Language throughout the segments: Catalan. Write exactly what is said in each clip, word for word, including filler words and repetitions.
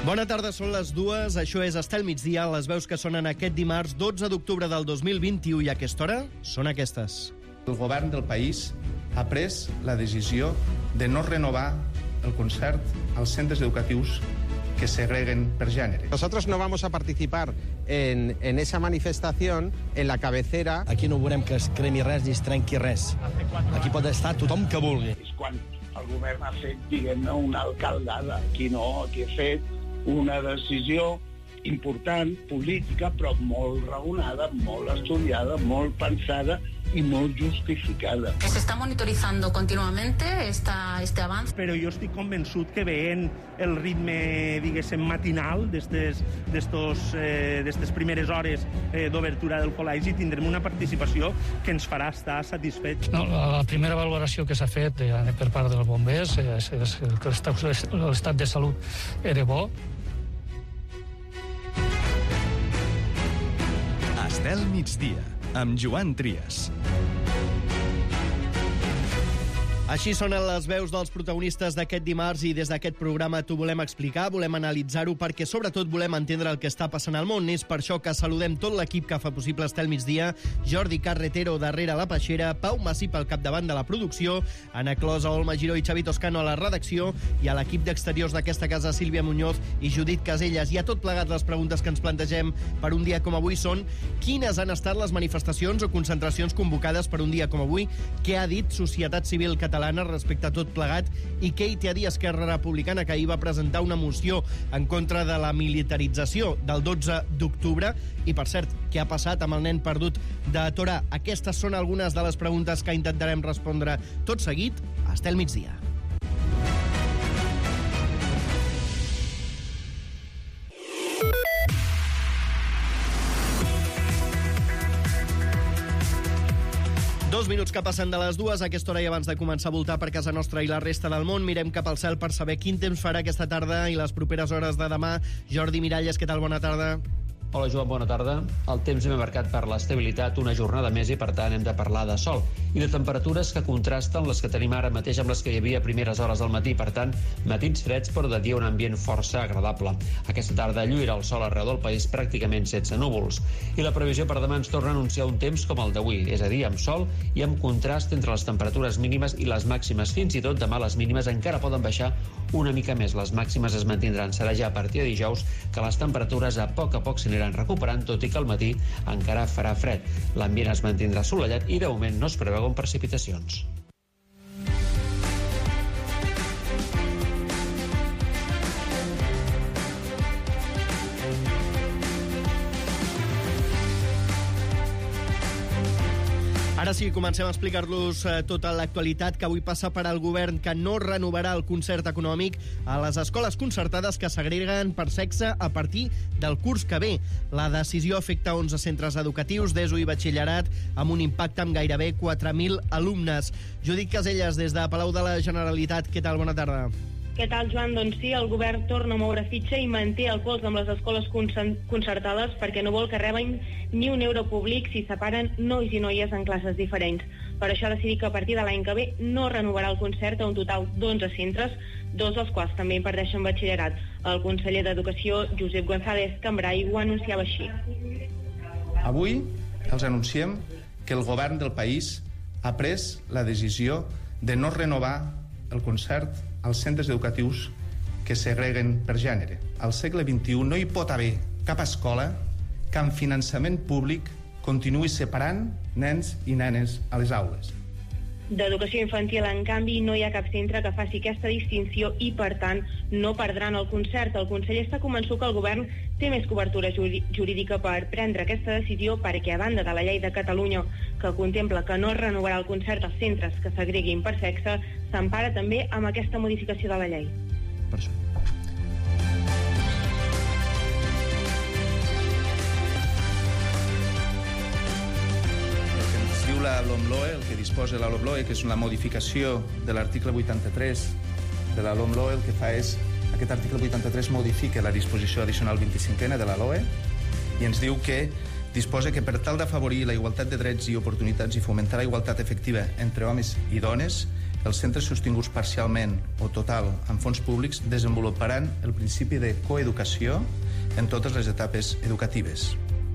Bona tarda, són les dues, això és Estel migdia, les veus que sonen aquest dimarts dotze d'octubre del dos mil vint-i-u i a aquesta hora són aquestes. El govern del país ha pres la decisió de no renovar el concert als centres educatius que segreguen per gènere. Nosotros no vamos a participar en, en esa manifestación en la cabecera. Aquí no volem que es cremi res ni es trenqui res. Aquí pot estar tothom que vulgui. És quan el govern ha fet, diguem-ne, una alcaldada. Aquí no, aquí ha fet una decisió important, política, però molt raonada, molt estudiada, molt pensada y muy justificada. Se está monitorizando continuamente esta, este avance. Però jo estic convençut que veient el ritme, diguéssim, matinal d'estes eh, primeres hores eh, d'obertura del col·legi tindrem una participació que ens farà estar satisfets. No, la primera valoració que s'ha fet eh, per part dels bombers és, és que l'estat de salut era bo. Estel migdia, amb Joan Trias. Així sonen les veus dels protagonistes d'aquest dimarts i des d'aquest programa t'ho volem explicar, volem analitzar-ho perquè sobretot volem entendre el que està passant al món. És per això que saludem tot l'equip que fa possible Estel migdia, Jordi Carretero darrere la peixera, Pau Massip al capdavant de la producció, Anna Closa, Olma Giró i Xavi Toscano a la redacció i a l'equip d'exteriors d'aquesta casa Sílvia Muñoz i Judit Caselles. I a tot plegat les preguntes que ens plantegem per un dia com avui són: quines han estat les manifestacions o concentracions convocades per un dia com avui? Què ha dit Societat Civil Catalana respecte a tot plegat? I què hi té a dir Esquerra Republicana, que ahir va presentar una moció en contra de la militarització del dotze d'octubre? I, per cert, què ha passat amb el nen perdut de Torà? Aquestes són algunes de les preguntes que intentarem respondre tot seguit a Estel migdia. Dos minuts que passen de les dues. A aquesta hora i abans de començar a voltar per casa nostra i la resta del món, mirem cap al cel per saber quin temps farà aquesta tarda i les properes hores de demà. Jordi Miralles, què tal? Bona tarda. Hola, Joan, bona tarda. El temps hem marcat per l'estabilitat una jornada més i, per tant, hem de parlar de sol i de temperatures que contrasten les que tenim ara mateix amb les que hi havia a primeres hores del matí. Per tant, matins freds, però de dia un ambient força agradable. Aquesta tarda lluirà el sol arreu del país pràcticament sense núvols. I la previsió per demà ens torna a anunciar un temps com el d'avui, és a dir, amb sol i amb contrast entre les temperatures mínimes i les màximes. Fins i tot demà les mínimes encara poden baixar una mica més. Les màximes es mantindran. Serà ja a partir de dijous que les temperatures a poc a poc s'aniran recuperant, tot i que al matí encara farà fred. L'ambient es mantindrà assolellat i de moment no es preveuen precipitacions. Ara sí, comencem a explicar-los eh, tota l'actualitat que avui passa per al govern, que no renovarà el concert econòmic a les escoles concertades que segreguen per sexe a partir del curs que ve. La decisió afecta onze centres educatius d'ESO i batxillerat amb un impacte amb gairebé quatre mil alumnes. Judit Caselles, des de Palau de la Generalitat, què tal? Bona tarda. Què tal, Joan? Doncs sí, el govern torna a moure fitxa i manté el pols amb les escoles concertades perquè no vol que reben ni un euro públic si separen nois i noies en classes diferents. Per això ha decidit que a partir de l'any que ve no renovarà el concert a un total d'onze centres, dos dels quals també imparteixen batxillerat. El conseller d'Educació, Josep González Cambray, ho anunciava així. Avui els anunciem que el govern del país ha pres la decisió de no renovar el concert als centres educatius que segreguen per gènere. Al segle vint-i-u no hi pot haver cap escola que amb finançament públic continuï separant nens i nenes a les aules. D'educació infantil, en canvi, no hi ha cap centre que faci aquesta distinció i, per tant, no perdran el concert. El conseller està convençut que el govern té més cobertura jurídica per prendre aquesta decisió perquè, a banda de la llei de Catalunya, que contempla que no es renovarà el concert als centres que segreguin per sexe, s'empara també amb aquesta modificació de la llei. Per això. La LOMLOE, el que disposa la LOMLOE, que és una modificació de l'article vuitanta-tres de la LOMLOE, el que fa és, aquest article vuitanta-tres modifica la disposició addicional vint-i-cinquena de la LOE i ens diu que disposa que per tal d'afavorir la igualtat de drets i oportunitats i fomentar la igualtat efectiva entre homes i dones, Els centres sostinguts parcialment o total amb fons públics desenvoluparan el principi de coeducació en totes les etapes educatives.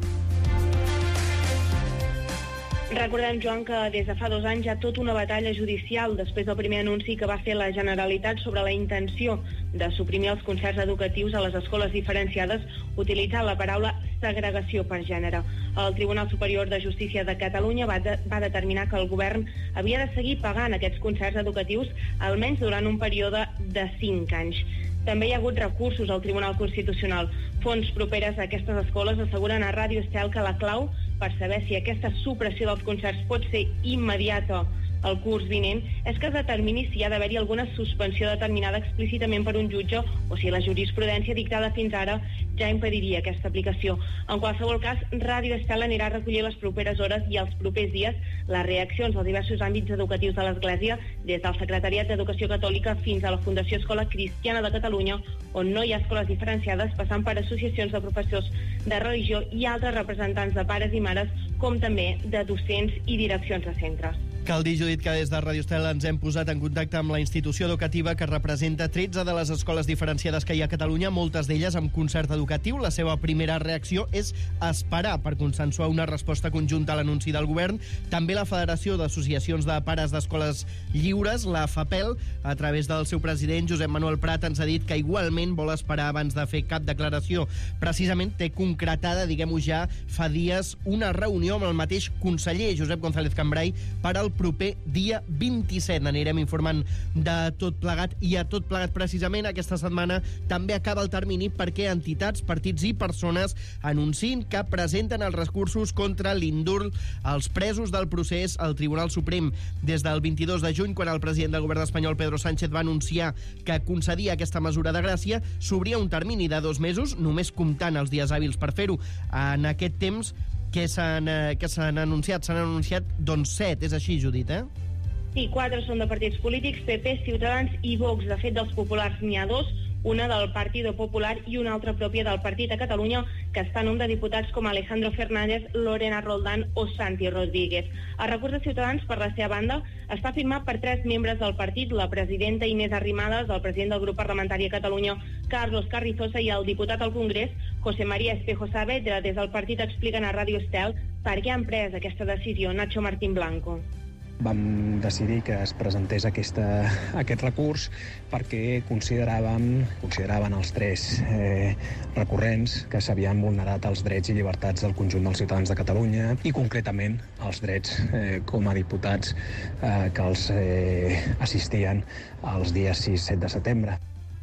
Recordem, Joan, que des de fa dos anys hi ha tota una batalla judicial després del primer anunci que va fer la Generalitat sobre la intenció de suprimir els concerts educatius a les escoles diferenciades utilitzant la paraula segregació per gènere. El Tribunal Superior de Justícia de Catalunya va, de, va determinar que el govern havia de seguir pagant aquests concerts educatius almenys durant un període de cinc anys. També hi ha hagut recursos al Tribunal Constitucional. Fonts properes a aquestes escoles asseguren a Ràdio Estel que la clau per saber si aquesta supressió dels concerts pot ser immediata el curs vinent és que es determini si hi ha d'haver-hi alguna suspensió determinada explícitament per un jutge o si la jurisprudència dictada fins ara ja impediria aquesta aplicació. En qualsevol cas, Ràdio Estel anirà a recollir les properes hores i els propers dies les reaccions als diversos àmbits educatius de l'Església, des del Secretariat d'Educació Catòlica fins a la Fundació Escola Cristiana de Catalunya, on no hi ha escoles diferenciades, passant per associacions de professors de religió i altres representants de pares i mares, com també de docents i direccions de centres. Cal dir, Judit, que des de Ràdio Estel ens hem posat en contacte amb la institució educativa que representa tretze de les escoles diferenciades que hi ha a Catalunya, moltes d'elles amb concert educatiu. La seva primera reacció és esperar per consensuar una resposta conjunta a l'anunci del govern. També la Federació d'Associacions de Pares d'Escoles Lliures, la FAPEL, a través del seu president, Josep Manuel Prat, ens ha dit que igualment vol esperar abans de fer cap declaració. Precisament té concretada, diguem-ho ja, fa dies, una reunió amb el mateix conseller, Josep González Cambray, per al proper dia vint-i-set. N'anirem informant de tot plegat, i a tot plegat precisament aquesta setmana també acaba el termini perquè entitats, partits i persones anunciïn que presenten els recursos contra l'indult als presos del procés al Tribunal Suprem. Des del vint-i-dos de juny, quan el president del govern espanyol, Pedro Sánchez, va anunciar que concedia aquesta mesura de gràcia, s'obria un termini de dos mesos, només comptant els dies hàbils per fer-ho. En aquest temps, que s'han eh, que s'han anunciat? S'han anunciat, doncs, set. És així, Judit, eh? Sí, quatre són de partits polítics, P P, Ciutadans i Vox. De fet, dels populars n'hi ha dos, una del Partido Popular i una altra pròpia del Partit a Catalunya, que està a nom de diputats com Alejandro Fernández, Lorena Roldán o Santi Rodríguez. El recurs de Ciutadans, per la seva banda, està firmat per tres membres del partit, la presidenta Inés Arrimadas, el president del grup parlamentari a Catalunya, Carlos Carrizosa, i el diputat al Congrés, José María Espejo Saavedra. Des del partit expliquen a Ràdio Estel per què han pres aquesta decisió. Nacho Martín Blanco. Vam decidir que es presentés aquesta, aquest recurs perquè consideràvem, consideraven els tres eh, recurrents que s'havien vulnerat els drets i llibertats del conjunt dels ciutadans de Catalunya i concretament els drets eh, com a diputats eh, que els eh, assistien els dies sis set de setembre.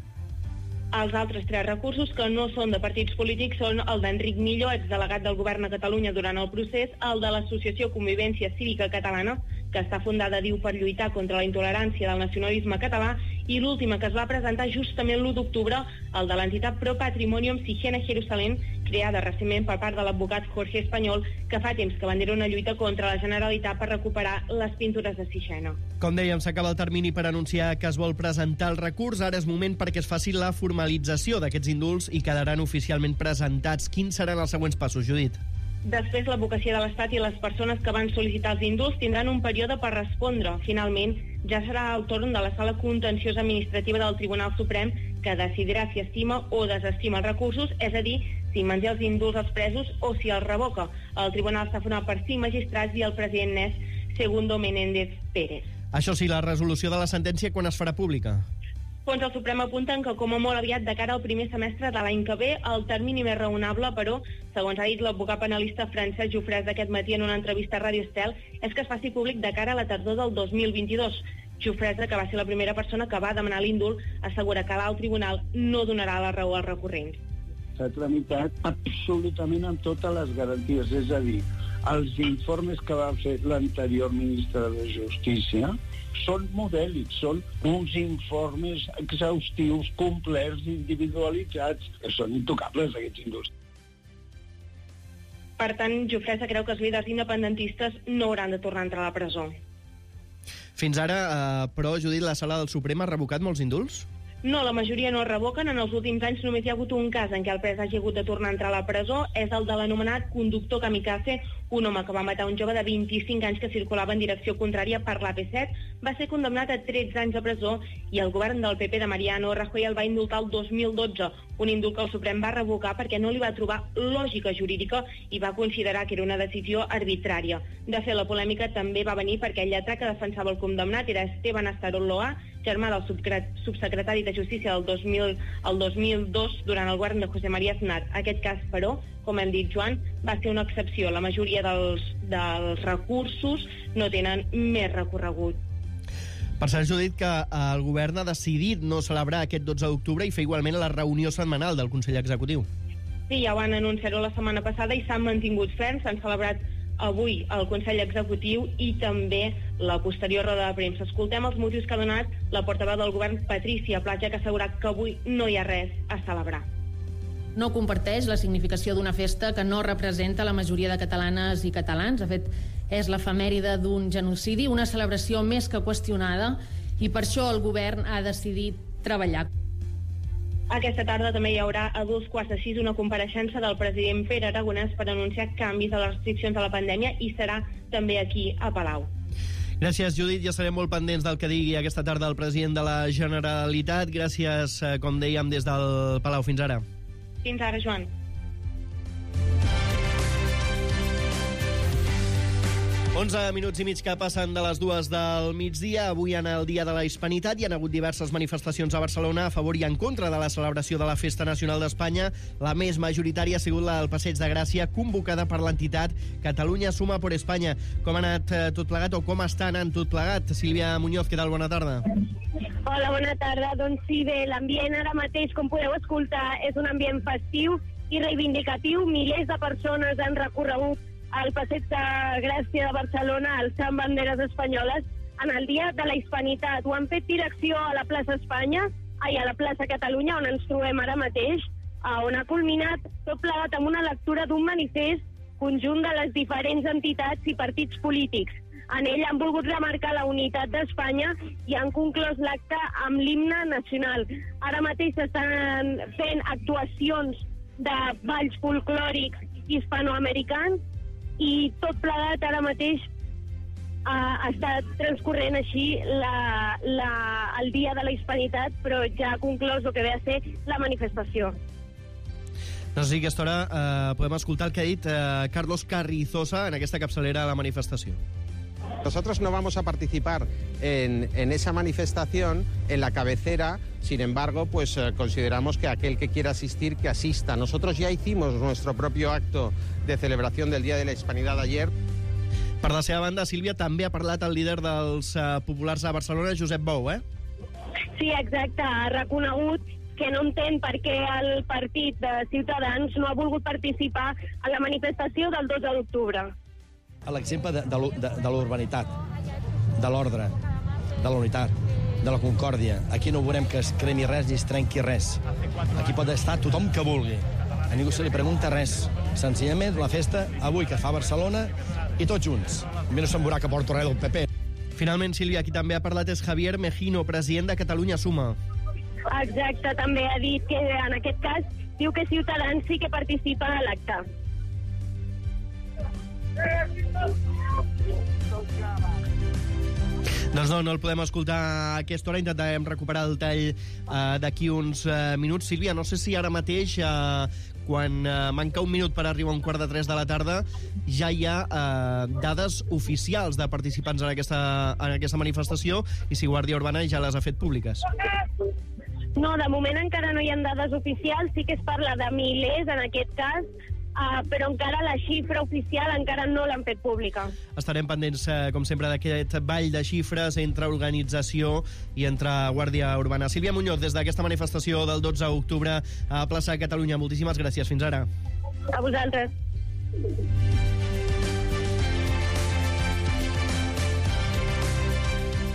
Els altres tres recursos, que no són de partits polítics, són el d'Enric Millo, exdelegat del govern a Catalunya durant el procés, el de l'Associació Convivència Cívica Catalana, que està fundada, diu, per lluitar contra la intolerància del nacionalisme català, i l'última, que es va presentar justament l'u d'octubre, el de l'entitat Pro Patrimonium Sigena Jerusalén, creada recentment per part de l'advocat Jorge Espanyol, que fa temps que bandera una lluita contra la Generalitat per recuperar les pintures de Sigena. Com dèiem, s'acaba el termini per anunciar que es vol presentar el recurs. Ara és moment perquè es faci la formalització d'aquests indults i quedaran oficialment presentats. Quins seran els següents passos, Judit? Després, l'advocacia de l'Estat i les persones que van sol·licitar els indults tindran un període per respondre. Finalment, ja serà el torn de la Sala Contenciosa Administrativa del Tribunal Suprem, que decidirà si estima o desestima els recursos, és a dir, si manté els indults als presos o si els revoca. El tribunal està format per cinc magistrats i el president n'és Segundo Menéndez Pérez. Això sí, la resolució de la sentència quan es farà pública? Fons del Suprem apunten que com a molt aviat de cara al primer semestre de l'any que ve, el termini més raonable, però, segons ha dit l'advocat penalista Francesc Jofrès aquest matí en una entrevista a Ràdio Estel, és que es faci públic de cara a la tardor del dos mil vint-i-dos. Jofrès, que va ser la primera persona que va demanar l'indult, assegura que l'alt tribunal no donarà la raó als recurrents. S'ha tramitat absolutament amb totes les garanties, és a dir, els informes que va fer l'anterior ministre de Justícia són modèlics, són uns informes exhaustius, complets, individualitzats, que són intocables, aquests indults. Per tant, Jofrès creu que els líders independentistes no hauran de tornar a entrar a la presó. Fins ara, eh, però, Judit, la Sala del Suprem ha revocat molts indults? No, la majoria no es revoquen. En els últims anys només hi ha hagut un cas en què el pres hagi hagut de tornar a entrar a la presó. És el de l'anomenat conductor kamikaze, un home que va matar un jove de vint-i-cinc anys que circulava en direcció contrària per l'A P set. Va ser condemnat a tretze anys de presó i el govern del P P de Mariano Rajoy el va indultar el dos mil dotze, un indult que el Suprem va revocar perquè no li va trobar lògica jurídica i va considerar que era una decisió arbitrària. De fet, la polèmica també va venir perquè el lletrat que defensava el condemnat era Esteban Astarloa, germà del subsecretari de Justícia del dos mil, el dos mil dos durant el govern de José María Aznar. Aquest cas, però, com hem dit, Joan, va ser una excepció. La majoria dels, dels recursos no tenen més recorregut. Per cert, Judit, que el govern ha decidit no celebrar aquest dotze d'octubre i fer igualment la reunió setmanal del Consell Executiu. Sí, ja ho van anunciar-ho la setmana passada i s'han mantingut ferms, s'han celebrat avui el Consell Executiu i també la posterior roda de premsa. Escoltem els motius que ha donat la portaveu del govern, Patricia Platja, que ha assegurat que avui no hi ha res a celebrar. No comparteix la significació d'una festa que no representa la majoria de catalanes i catalans. De fet, és l'efemèride d'un genocidi, una celebració més que qüestionada, i per això el govern ha decidit treballar. Aquesta tarda també hi haurà a dos quarts de sis una compareixença del president Pere Aragonès per anunciar canvis a les restriccions de la pandèmia i serà també aquí a Palau. Gràcies, Judit. Ja estarem molt pendents del que digui aquesta tarda el president de la Generalitat. Gràcies, com dèiem, des del Palau. Fins ara. Fins ara, Joan. onze minuts i mig que passen de les dues del migdia. Avui, en el Dia de la Hispanitat, hi ha hagut diverses manifestacions a Barcelona a favor i en contra de la celebració de la Festa Nacional d'Espanya. La més majoritària ha sigut la del Passeig de Gràcia, convocada per l'entitat Catalunya Suma por Espanya. Com ha anat tot plegat, o com està anant tot plegat? Sílvia Muñoz, què tal? Bona tarda. Hola, bona tarda. Doncs sí, bé, l'ambient ara mateix, com podeu escoltar, és un ambient festiu i reivindicatiu. Milers de persones han recorregut al Passeig de Gràcia de Barcelona alçant banderes espanyoles en el Dia de la Hispanitat. Ho han fet direcció a la plaça Espanya, ai, a la plaça Catalunya, on ens trobem ara mateix, on ha culminat tot plegat amb una lectura d'un manifest conjunt de les diferents entitats i partits polítics. En ell han volgut remarcar la unitat d'Espanya i han conclòs l'acte amb l'himne nacional. Ara mateix s'estan fent actuacions de balls folclòrics hispanoamericans i tot plegat ara mateix ha estat transcorrent així la, la, el Dia de la Hispanitat, però ja ha conclòs el que ve a ser la manifestació. No sé si a aquesta hora eh, podem escoltar el que ha dit eh, Carlos Carrizosa en aquesta capçalera de la manifestació. Nosotros no vamos a participar en, en esa manifestación, en la cabecera. Sin embargo, pues eh, consideramos que aquel que quiera asistir, que asista. Nosotros ya hicimos nuestro propio acto de celebración del Día de la Hispanidad ayer. Per la seva banda, Sílvia, també ha parlat el líder dels eh, populars a Barcelona, Josep Bou, eh? Sí, exacte. Ha reconegut que no entén per què el partit de Ciutadans no ha volgut participar a la manifestació del dotze d'octubre. A l'exemple de, de, de, de l'urbanitat, de l'ordre, de la unitat, de la concòrdia. Aquí no veurem que es cremi res ni es trenqui res. Aquí pot estar tothom que vulgui. A ningú se li pregunta res. Senzillament la festa avui que fa a Barcelona i tots junts. A mi no se'n veurà que porto res del P P. Finalment, Sílvia, qui també ha parlat és Javier Mejino, president de Catalunya Suma. Exacte, també ha dit que en aquest cas diu que Ciutadans sí que participa a l'acte. Doncs no, no el podem escoltar a aquesta hora. Intentarem recuperar el tall eh, d'aquí uns eh, minuts. Sílvia, no sé si ara mateix, eh, quan eh, manca un minut per arribar a un quart de tres de la tarda, ja hi ha eh, dades oficials de participants en aquesta, en aquesta manifestació, i si Guàrdia Urbana ja les ha fet públiques. No, de moment encara no hi ha dades oficials. Sí que es parla de milers en aquest cas, Uh, però encara la xifra oficial encara no l'han fet pública. Estarem pendents, eh, com sempre, d'aquest ball de xifres entre organització i entre Guàrdia Urbana. Sílvia Muñoz, des d'aquesta manifestació del dotze d'octubre a plaça Catalunya. Moltíssimes gràcies. Fins ara. A vosaltres.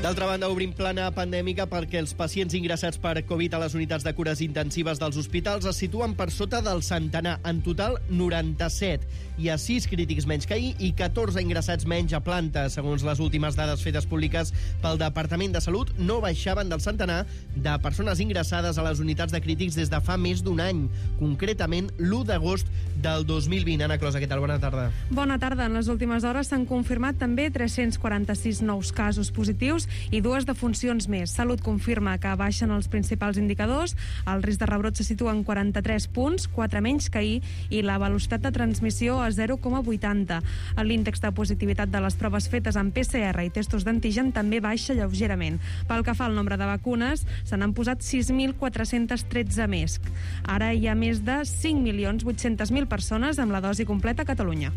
D'altra banda, obrim plana pandèmica perquè els pacients ingressats per Covid a les unitats de cures intensives dels hospitals es situen per sota del centenar. En total, noranta-set. Hi ha sis crítics menys que ahir i catorze ingressats menys a planta. Segons les últimes dades fetes públiques pel Departament de Salut, no baixaven del centenar de persones ingressades a les unitats de crítics des de fa més d'un any. Concretament, l'u d'agost del dos mil vint. Anna Closa, què tal? Bona tarda. Bona tarda. En les últimes hores s'han confirmat també tres-cents quaranta-sis nous casos positius i dues defuncions més. Salut confirma que baixen els principals indicadors. El risc de rebrot se situa en quaranta-tres punts, quatre menys que ahir, i la velocitat de transmissió a zero coma vuitanta. L'índex de positivitat de les proves fetes amb P C R i testos d'antigen també baixa lleugerament. Pel que fa al nombre de vacunes, se n'han posat sis mil quatre-cents tretze més. Ara hi ha més de cinc milions vuit-cents mil persones amb la dosi completa a Catalunya.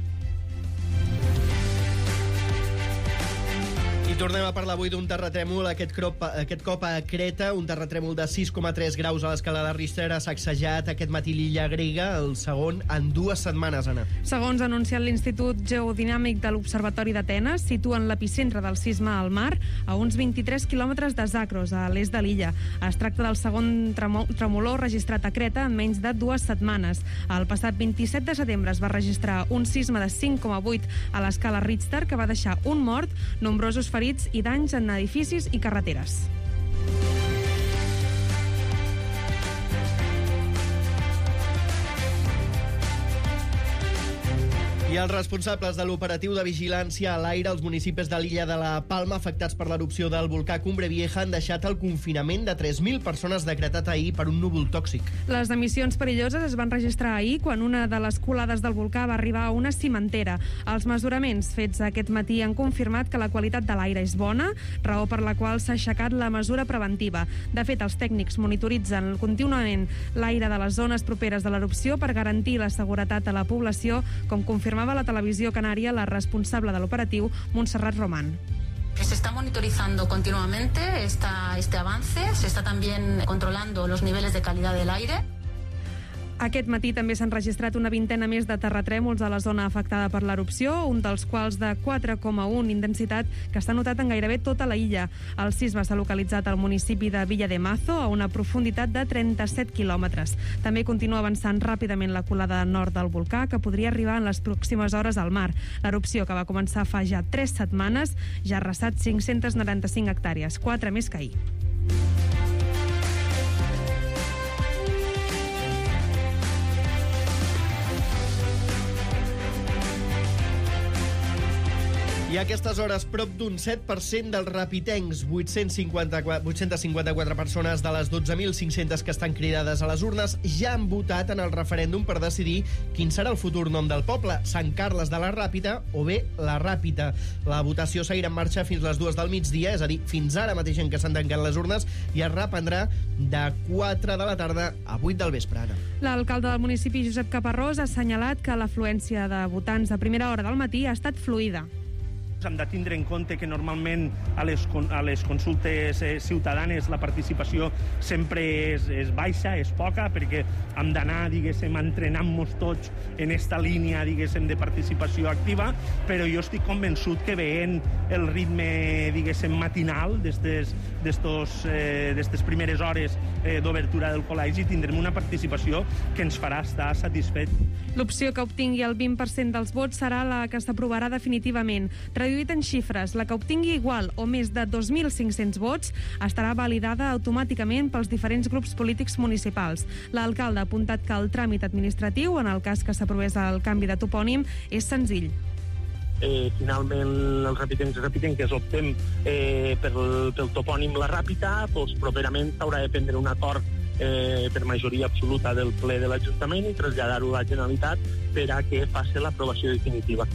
I tornem a parlar avui d'un terratrèmol, aquest, crop, aquest cop a Creta, un terratrèmol de sis coma tres graus a l'escala de Richter ha sacsejat aquest matí l'illa grega, el segon en dues setmanes, Anna. Segons ha anunciat l'Institut Geodinàmic de l'Observatori d'Atenes, situen l'epicentre del sisme al mar a uns vint-i-tres quilòmetres de Zakros, a l'est de l'illa. Es tracta del segon tremolor registrat a Creta en menys de dues setmanes. El passat vint-i-set de setembre es va registrar un sisme de cinc coma vuit a l'escala Richter que va deixar un mort, nombrosos ferits i danys en edificis i carreteres. I els responsables de l'operatiu de vigilància a l'aire als municipis de l'illa de la Palma afectats per l'erupció del volcà Cumbre Vieja han deixat el confinament de tres mil persones decretat ahir per un núvol tòxic. Les emissions perilloses es van registrar ahir quan una de les colades del volcà va arribar a una cimentera. Els mesuraments fets aquest matí han confirmat que la qualitat de l'aire és bona, raó per la qual s'ha aixecat la mesura preventiva. De fet, els tècnics monitoritzen contínuament l'aire de les zones properes de l'erupció per garantir la seguretat a la població, com confirmava a la televisió canària la responsable de l'operatiu, Montserrat Román. Se está monitorizando continuamente esta, este avance, se está también controlando los niveles de calidad del aire. Aquest matí també s'han registrat una vintena més de terratrèmols a la zona afectada per l'erupció, un dels quals de quatre coma u intensitat que està notat en gairebé tota la illa. El sisme s'ha localitzat al municipi de Villa de Mazo, a una profunditat de trenta-set quilòmetres. També continua avançant ràpidament la colada nord del volcà, que podria arribar en les pròximes hores al mar. L'erupció, que va començar fa ja tres setmanes, ja ha arrasat cinc-cents noranta-cinc hectàrees, quatre més que ahir. I a aquestes hores, prop d'un set per cent dels rapitencs, vuit-cents cinquanta-quatre persones de les dotze mil cinc-cents que estan cridades a les urnes, ja han votat en el referèndum per decidir quin serà el futur nom del poble, Sant Carles de la Ràpita o bé la Ràpita. La votació seguirà en marxa fins les dues del migdia, és a dir, fins ara mateix en què s'han tancat les urnes, i es reprendrà de quatre de la tarda a vuit del vespre. L'alcalde del municipi, Josep Caparrós, ha assenyalat que l'afluència de votants a primera hora del matí ha estat fluida. Hem de tindre en compte que normalment a les, a les consultes eh, ciutadanes la participació sempre és, és baixa, és poca, perquè hem d'anar, diguéssim, entrenant-nos tots en esta línia, diguéssim, de participació activa, però jo estic convençut que veient el ritme, diguéssim, matinal d'estes eh, primeres hores eh, d'obertura del col·legi tindrem una participació que ens farà estar satisfet. L'opció que obtingui el vint per cent dels vots serà la que s'aprovarà definitivament. Traduït en xifres, la que obtingui igual o més de dos mil cinc-cents vots estarà validada automàticament pels diferents grups polítics municipals. L'alcalde ha apuntat que el tràmit administratiu, en el cas que s'aprovés el canvi de topònim, és senzill. Eh, finalment els rapitencs i rapitenques optem eh, pel, pel topònim La Ràpita, doncs properament s'haurà de prendre un acord eh, per majoria absoluta del ple de l'Ajuntament i traslladar-ho a la Generalitat per a que faci l'aprovació definitiva.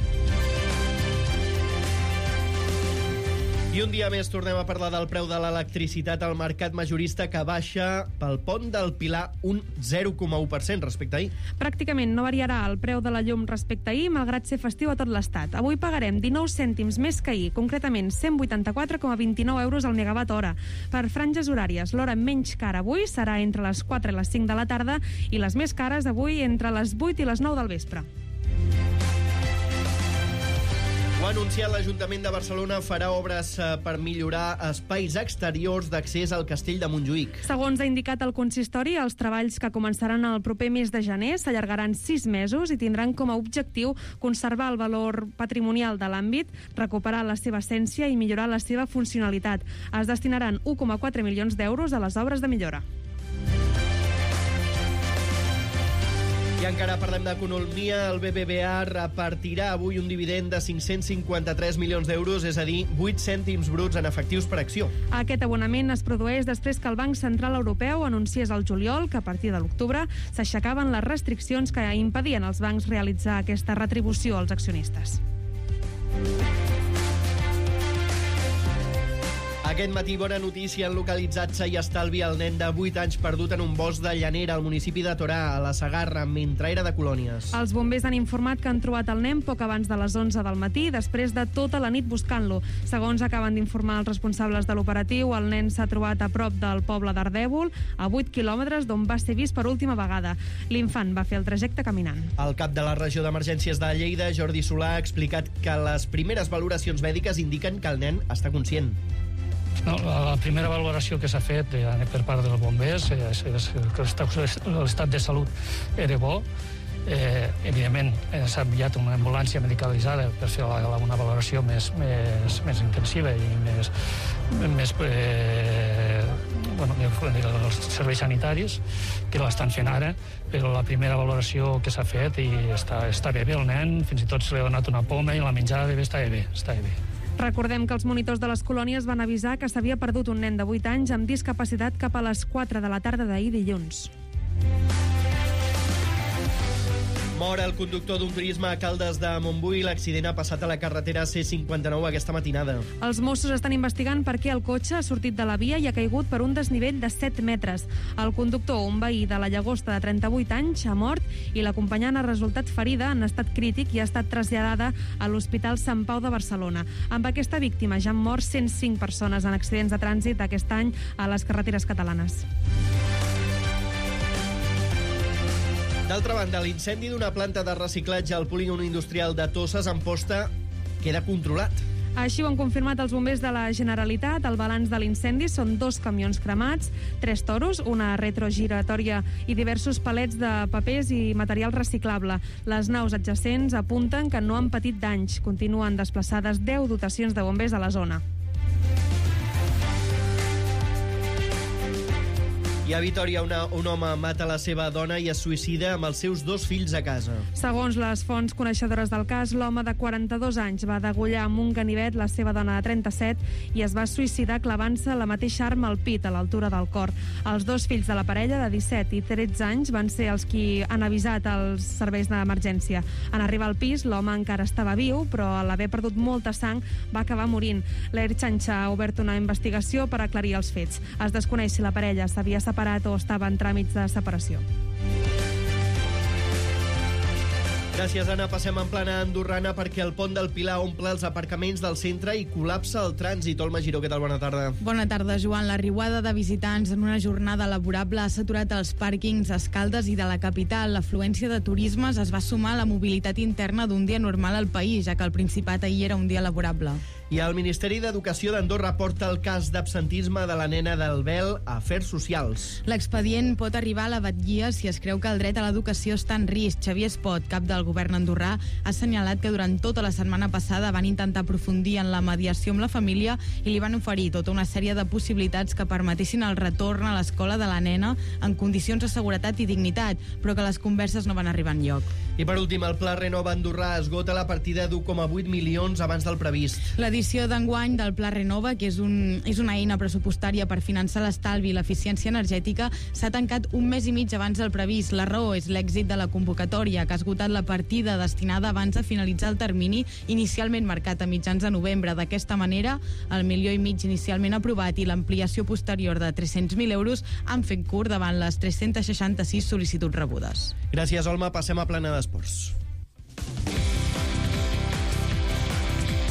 I un dia més tornem a parlar del preu de l'electricitat al mercat majorista, que baixa pel pont del Pilar un zero coma u per cent respecte a ahir. Pràcticament no variarà el preu de la llum respecte a ahir, malgrat ser festiu a tot l'estat. Avui pagarem dinou cèntims més que ahir, concretament cent vuitanta-quatre coma vint-i-nou euros al megawatt hora. Per franges horàries, l'hora menys cara avui serà entre les quatre i les cinc de la tarda i les més cares avui entre les vuit i les nou del vespre. Ho ha anunciat l'Ajuntament de Barcelona, farà obres per millorar espais exteriors d'accés al castell de Montjuïc. Segons ha indicat el consistori, els treballs que començaran el proper mes de gener s'allargaran sis mesos i tindran com a objectiu conservar el valor patrimonial de l'àmbit, recuperar la seva essència i millorar la seva funcionalitat. Es destinaran u coma quatre milions d'euros a les obres de millora. I encara parlem d'economia. El B B V A repartirà avui un dividend de cinc-cents cinquanta-tres milions d'euros, és a dir, vuit cèntims bruts en efectius per acció. Aquest abonament es produeix després que el Banc Central Europeu anunciés al juliol que a partir de l'octubre s'aixecaven les restriccions que impedien als bancs realitzar aquesta retribució als accionistes. Aquest matí, bona notícia, han localitzat sa i estalvi el nen de vuit anys perdut en un bosc de Llanera, al municipi de Torà, a la Segarra, mentre era de colònies. Els bombers han informat que han trobat el nen poc abans de les onze del matí, després de tota la nit buscant-lo. Segons acaben d'informar els responsables de l'operatiu, el nen s'ha trobat a prop del poble d'Ardèvol, a vuit quilòmetres d'on va ser vist per última vegada. L'infant va fer el trajecte caminant. El cap de la regió d'emergències de Lleida, Jordi Solà, ha explicat que les primeres valoracions mèdiques indiquen que el nen està conscient. No, la primera valoració que s'ha fet eh, per part dels bombers eh, és, és que l'estat de salut era bo. Eh, evidentment, eh, s'ha enviat una ambulància medicalitzada per fer la, una valoració més, més, més intensiva i més, més eh, bueno, els serveis sanitaris que l'estan fent ara, però la primera valoració que s'ha fet i està, està bé bé el nen, fins i tot se li ha donat una poma i la menjada bé, està bé, està bé. Recordem que els monitors de les colònies van avisar que s'havia perdut un nen de vuit anys amb discapacitat cap a les quatre de la tarda d'ahir dilluns. Mor el conductor d'un turisme a Caldes de Montbui. L'accident ha passat a la carretera C cinquanta-nou aquesta matinada. Els Mossos estan investigant per què el cotxe ha sortit de la via i ha caigut per un desnivell de set metres. El conductor, un veí de la Llagosta de trenta-vuit anys, ha mort i l'acompanyant ha resultat ferida en estat crític i ha estat traslladada a l'Hospital Sant Pau de Barcelona. Amb aquesta víctima ja han mort cent cinc persones en accidents de trànsit aquest any a les carreteres catalanes. D'altra banda, l'incendi d'una planta de reciclatge al polígon industrial de Tosses, Amposta, queda controlat. Així ho han confirmat els bombers de la Generalitat. El balanç de l'incendi són dos camions cremats, tres toros, una retrogiratòria i diversos palets de papers i material reciclable. Les naus adjacents apunten que no han patit danys. Continuen desplaçades deu dotacions de bombers a la zona. I a Vitòria, una, un home mata la seva dona i es suïcida amb els seus dos fills a casa. Segons les fonts coneixedores del cas, l'home de quaranta-dos anys va degollar amb un ganivet la seva dona de trenta-set i es va suïcidar clavant-se la mateixa arma al pit, a l'altura del cor. Els dos fills de la parella, de disset i tretze anys, van ser els qui han avisat els serveis d'emergència. En arribar al pis, l'home encara estava viu, però a l'haver perdut molta sang va acabar morint. L'Ertxanxa ha obert una investigació per aclarir els fets. Es desconeix si la parella s'havia separat o estava en tràmits de separació. Gràcies, Anna. Passem en plana andorrana perquè el pont del Pilar omple els aparcaments del centre i col·lapsa el trànsit. Olma Giró, què tal? Bona tarda. Bona tarda, Joan. La riuada de visitants en una jornada laborable ha saturat els pàrquings a Escaldes i de la capital. L'afluència de turismes es va sumar a la mobilitat interna d'un dia normal al país, ja que el Principat ahir era un dia laborable. I el Ministeri d'Educació d'Andorra porta el cas d'absentisme de la nena del Vel a Afers Socials. L'expedient pot arribar a la batllia si es creu que el dret a l'educació està en risc. Xavier Espot, cap del govern andorrà, ha assenyalat que durant tota la setmana passada van intentar aprofundir en la mediació amb la família i li van oferir tota una sèrie de possibilitats que permetessin el retorn a l'escola de la nena en condicions de seguretat i dignitat, però que les converses no van arribar enlloc. I per últim, el Pla Renova Andorrà esgota la partida d'u coma vuit milions abans del previst. L'edició d'enguany del Pla Renova, que és, un, és una eina pressupostària per finançar l'estalvi i l'eficiència energètica, s'ha tancat un mes i mig abans del previst. La raó és l'èxit de la convocatòria, que ha esgotat la partida destinada abans de finalitzar el termini inicialment marcat a mitjans de novembre. D'aquesta manera, el milió i mig inicialment aprovat i l'ampliació posterior de tres-cents mil euros han fet curt davant les tres-cents seixanta-sis sol·licituds rebudes. Gràcies, Olma. Passem a plana d'esports.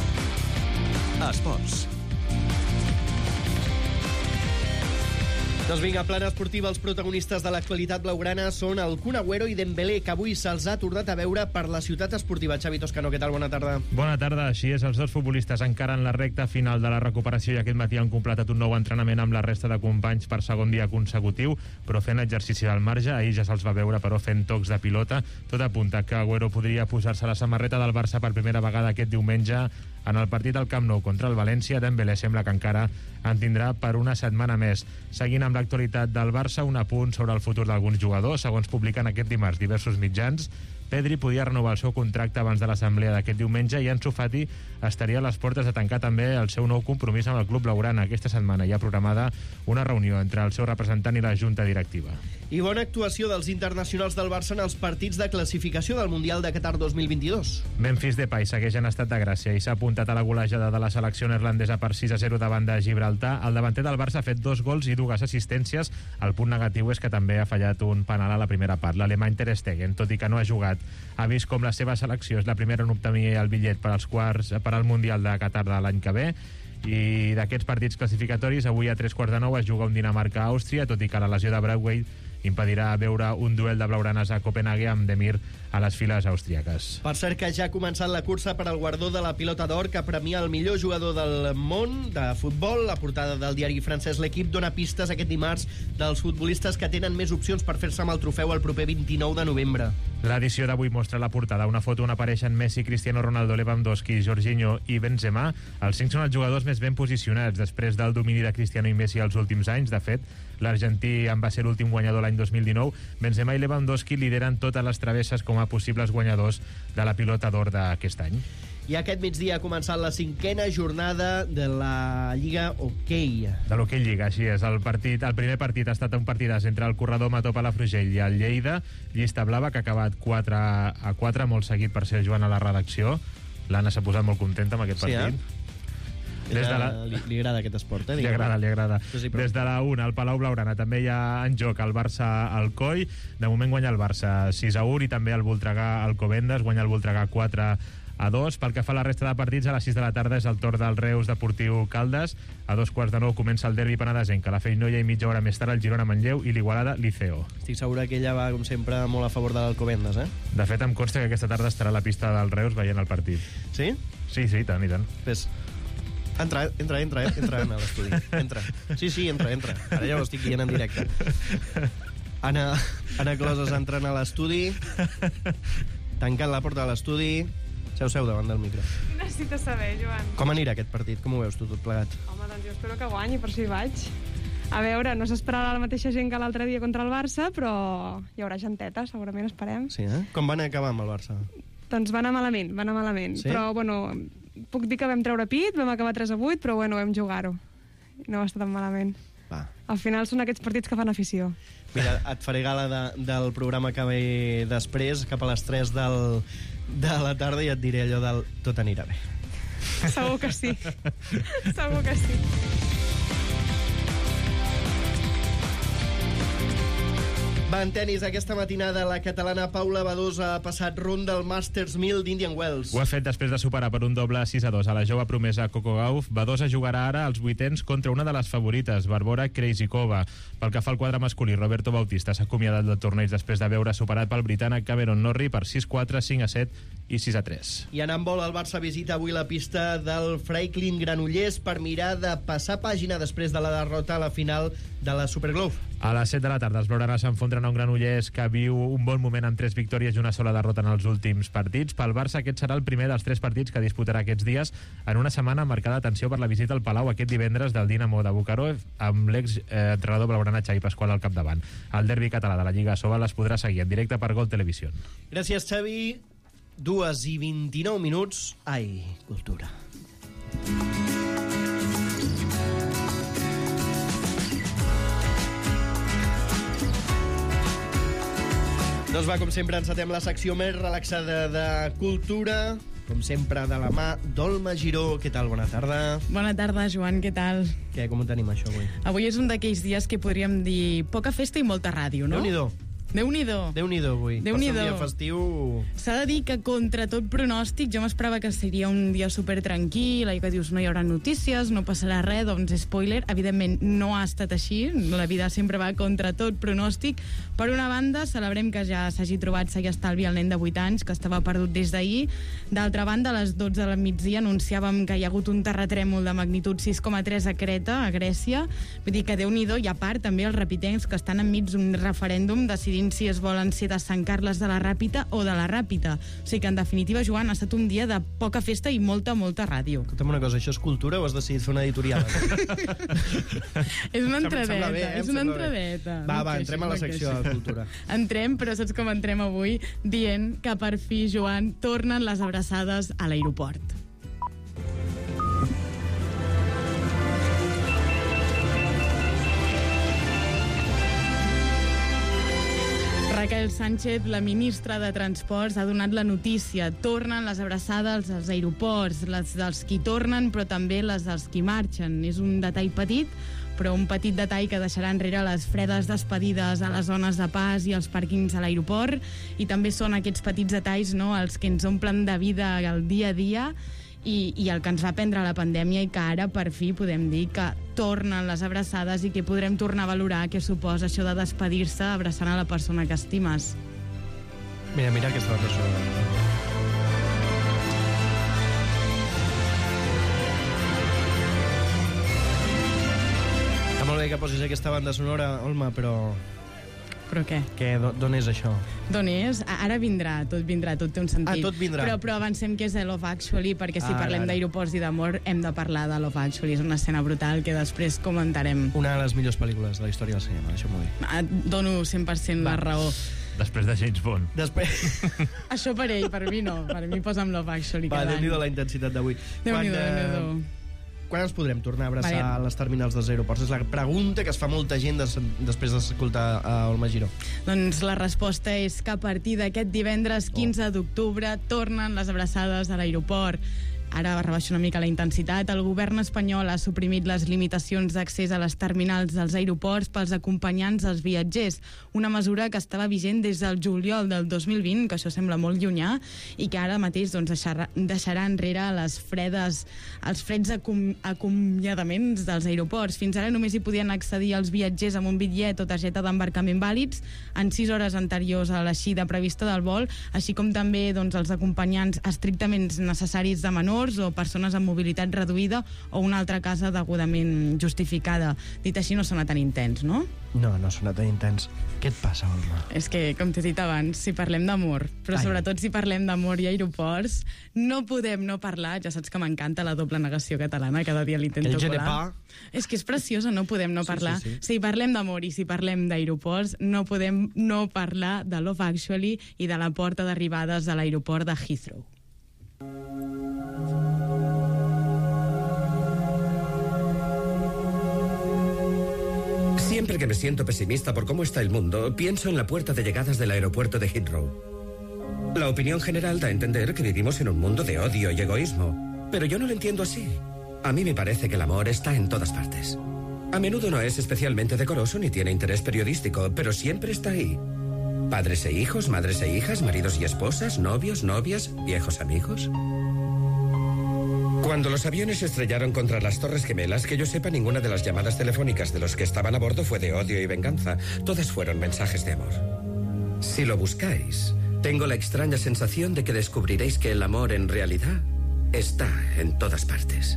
Esports. Doncs vinga, plana esportiva, els protagonistes de l'actualitat blaugrana són el Kun Agüero i Dembélé, que avui se'ls ha tornat a veure per la ciutat esportiva. Xavi Toscano, què tal? Bona tarda. Bona tarda, així és. Els dos futbolistes encara en la recta final de la recuperació i aquest matí han completat un nou entrenament amb la resta de companys per segon dia consecutiu, però fent exercici al marge. Ahir ja se'ls va veure, però, fent tocs de pilota. Tot apunta que Agüero podria posar-se la samarreta del Barça per primera vegada aquest diumenge en el partit al Camp Nou contra el València. Dembélé sembla que encara en tindrà per una setmana més. Seguint amb l'actualitat del Barça, un apunt sobre el futur d'alguns jugadors. Segons publiquen aquest dimarts diversos mitjans, Pedri podia renovar el seu contracte abans de l'assemblea d'aquest diumenge i Ansu Fati estaria a les portes de tancar també el seu nou compromís amb el club blaugrana. Aquesta setmana hi ha programada una reunió entre el seu representant i la junta directiva. I bona actuació dels internacionals del Barça en els partits de classificació del Mundial de Qatar dos mil vint-i-dos. Memphis Depay segueix en estat de gràcia i s'ha apuntat a la golejada de la selecció neerlandesa per sis a zero davant de Gibraltar. El davanter del Barça ha fet dos gols i dues assistències. El punt negatiu és que també ha fallat un penal a la primera part. L'alemany Ter Stegen, tot i que no ha jugat, ha vist com la seva selecció és la primera en obtenir el bitllet per als quarts per al Mundial de Qatar de l'any que ve. I d'aquests partits classificatoris, avui a tres quarts de nou es juga un Dinamarca-Àustria, tot i que la lesió de Braithwaite impedirà veure un duel de blaugranes a Copenhague amb Demir a les files austríaques. Per cert que ja ha començat la cursa per al guardó de la Pilota d'Or, que premia el millor jugador del món de futbol. La portada del diari francès L'Equip dona pistes aquest dimarts dels futbolistes que tenen més opcions per fer-se amb el trofeu el proper vint-i-nou de novembre. L'edició d'avui mostra la portada una foto on apareixen Messi, Cristiano Ronaldo, Lewandowski, Jorginho i Benzema. Els cinc són els jugadors més ben posicionats després del domini de Cristiano i Messi els últims anys. De fet, l'argentí en va ser l'últim guanyador l'any dos mil dinou. Benzema i Lewandowski lideren totes les travesses com a possibles guanyadors de la Pilota d'Or d'aquest any. I aquest migdia ha començat la cinquena jornada de la Lliga Hoquei. De l'Hoquei Lliga, així és. El, partit, el primer partit ha estat un partidàs entre el corredor Mató Palafrugell i el Lleida. Llista blava, que ha acabat quatre a quatre, molt seguit per ser Joan a la redacció. L'Anna s'ha posat molt contenta amb aquest partit. Sí, eh? Des de la... li, li agrada aquest esport, eh? Li agrada, li agrada. Sí, Des de la una, al Palau Blaugrana també hi ha en joc el Barça al Coi. De moment guanya el Barça sis a u i també el Voltregà al Covendes, guanya el Voltregà quatre a dos. Pel que fa a la resta de partits, a les sis de la tarda és el torn del Reus Deportiu Caldes. A dos quarts de nou comença el derbi penedesenc, a la Feinoia, i mitja hora més tard el Girona Manlleu i l'Igualada Liceo. Estic segura que ella va, com sempre, molt a favor de l'Alcobendas, eh? De fet, em consta que aquesta tarda estarà a la pista del Reus veient el partit. Sí? Sí, sí, tant i tant. Ves. Entra, entra, entra, entra a l'estudi. Entra. Sí, sí, entra, entra. Ara ja ho estic dient en directe. Anna, Anna Closes entrant a l'estudi, tancant la porta de l'estudi. Seu, seu davant del micro. Què necessites saber, Joan? Com anirà aquest partit? Com ho veus tu, tot plegat? Home, doncs jo espero que guanyi, per si vaig. A veure, no s'esperarà la mateixa gent que l'altre dia contra el Barça, però hi haurà genteta, segurament, esperem. Sí, eh? Com van acabar amb el Barça? Doncs va anar malament, va anar malament. Sí? Però, bueno, puc dir que vam treure pit, vam acabar tres a vuit, però, bueno, vam jugar-ho. No va estar tan malament. Va. Al final són aquests partits que fan afició. Mira, et faré gala de, del programa que ve després, cap a les tres del, de la tarda, i et diré allò del tot anirà bé. Segur que sí. Segur que sí. Va, en tenis, aquesta matinada la catalana Paula Badosa ha passat ronda al Masters mil d'Indian Wells. Ho ha fet després de superar per un doble sis a dos a la jove promesa Coco Gauff. Badosa jugarà ara als vuitens contra una de les favorites, Barbora Krejcikova. Pel que fa al quadre masculí, Roberto Bautista s'ha acomiadat del torneig després de veure superat pel britànic Cameron Norrie per sis a quatre, cinc a set i sis a tres. I en handbol, el Barça visita avui la pista del Franklin Granollers per mirar de passar pàgina després de la derrota a la final de la Superglove. A les set de la tarda, els blaugranes s'enfronten a un Granollers que viu un bon moment amb tres victòries i una sola derrota en els últims partits. Pel Barça, aquest serà el primer dels tres partits que disputarà aquests dies en una setmana marcada atenció per la visita al Palau aquest divendres del Dinamo de Bukaró amb l'ex-entrenador blaugrana Xavi Pasqual al capdavant. El derbi català de la Lliga Sobal es podrà seguir en directe per Gol Televisió. Gràcies, Xavi. Dues i vint-i-nou minuts. Ai, cultura. Doncs va, com sempre, encetem la secció més relaxada de cultura, com sempre, de la mà d'Olma Giró. Què tal? Bona tarda. Bona tarda, Joan, què tal? Què, com ho tenim, això, avui? Avui és un d'aquells dies que podríem dir poca festa i molta ràdio, no? Déu-n'hi-do. Déu-n'hi-do. Déu-n'hi-do avui. Déu-n'hi-do. Per ser un dia festiu... S'ha de dir que contra tot pronòstic jo m'esperava que seria un dia super tranquil i que dius no hi haurà notícies, no passarà res, doncs spoiler, evidentment no ha estat així, la vida sempre va contra tot pronòstic. Per una banda, celebrem que ja s'hagi trobat sa i estalvi el nen de vuit anys, que estava perdut des d'ahir. D'altra banda, a les dotze del migdia anunciàvem que hi ha hagut un terratrèmol de magnitud sis coma tres a Creta, a Grècia. Vull dir que Déu-n'hi-do, i a part també els repitencs que estan enmig d'un referèndum decidint si es volen ser de Sant Carles de la Ràpita o de la Ràpita. O sigui que, en definitiva, Joan, ha estat un dia de poca festa i molta, molta ràdio. Escolta'm una cosa, això és cultura o has decidit fer una editorial? És una entradeta, bé, eh? és una entradeta. Va, va, entrem a la secció de cultura. Entrem, però saps com entrem avui? Dient que per fi, Joan, tornen les abraçades a l'aeroport. Raquel Sánchez, la ministra de Transports, ha donat la notícia. Tornen les abraçades als aeroports, les dels qui tornen, però també les dels qui marxen. És un detall petit, però un petit detall que deixarà enrere les fredes despedides a les zones de pas i als pàrquings a l'aeroport, i també són aquests petits detalls, no?, els que ens omplen de vida el dia a dia, I, i el que ens va prendre la pandèmia, i que ara per fi podem dir que tornen les abraçades i que podrem tornar a valorar què suposa això de despedir-se abraçant a la persona que estimes. Mira, mira aquesta banda sonora. Està molt bé que posis aquesta banda sonora, Olma, però... Però què? Què, d'on és això? D'on és? Ara vindrà, tot vindrà, tot té un sentit. Ah, tot vindrà. Però, però avancem que és de Love Actually, perquè si Ara, parlem ara. d'aeroports i d'amor hem de parlar de Love Actually. És una escena brutal que després comentarem. Una de les millors pel·lícules de la història del cinema, deixa'm-ho dir. Ah, dono cent per cent la raó. Després de James Bond. Després... Això per ell, per mi no. Per mi posa'm Love Actually Va, cada any. Déu-n'hi-do la intensitat d'avui. Déu-n'hi-do, Quan, eh, Déu-n'hi-do. Quan ens podrem tornar a abraçar Vale. a les terminals dels aeroports? És la pregunta que es fa molta gent des, després d'escoltar a Olma Giró. Doncs la resposta és que a partir d'aquest divendres quinze d'octubre tornen les abraçades a l'aeroport. Ara rebaixa una mica la intensitat. El govern espanyol ha suprimit les limitacions d'accés a les terminals dels aeroports pels acompanyants dels viatgers, una mesura que estava vigent des del juliol del dos mil vint, que això sembla molt llunyà, i que ara mateix doncs, deixarà, deixarà enrere les fredes, els freds acom acomiadaments dels aeroports. Fins ara només hi podien accedir els viatgers amb un bitllet o targeta d'embarcament vàlids en sis hores anteriors a l'eixida prevista del vol, així com també doncs, els acompanyants estrictament necessaris de menors o persones amb mobilitat reduïda o una altra casa degudament justificada. Dit així, no sona tan intens, no? No, no sona tan intens. Què et passa, Olma? És que, com t'he dit abans, si parlem d'amor, però Ai. sobretot si parlem d'amor i aeroports, no podem no parlar, ja saps que m'encanta la doble negació catalana, cada dia l'intento El je ne colar. És que és preciosa, no podem no Sí, parlar. sí, sí. Si parlem d'amor i si parlem d'aeroports, no podem no parlar de Love Actually i de la porta d'arribades a l'aeroport de Heathrow. Siempre que me siento pesimista por cómo está el mundo, pienso en la puerta de llegadas del aeropuerto de Heathrow. La opinión general da a entender que vivimos en un mundo de odio y egoísmo, pero yo no lo entiendo así. A mí me parece que el amor está en todas partes. A menudo no es especialmente decoroso ni tiene interés periodístico, pero siempre está ahí. Padres e hijos, madres e hijas, maridos y esposas, novios, novias, viejos amigos. Cuando los aviones se estrellaron contra las Torres Gemelas, que yo sepa, ninguna de las llamadas telefónicas de los que estaban a bordo fue de odio y venganza. Todas fueron mensajes de amor. Si lo buscáis, tengo la extraña sensación de que descubriréis que el amor en realidad está en todas partes.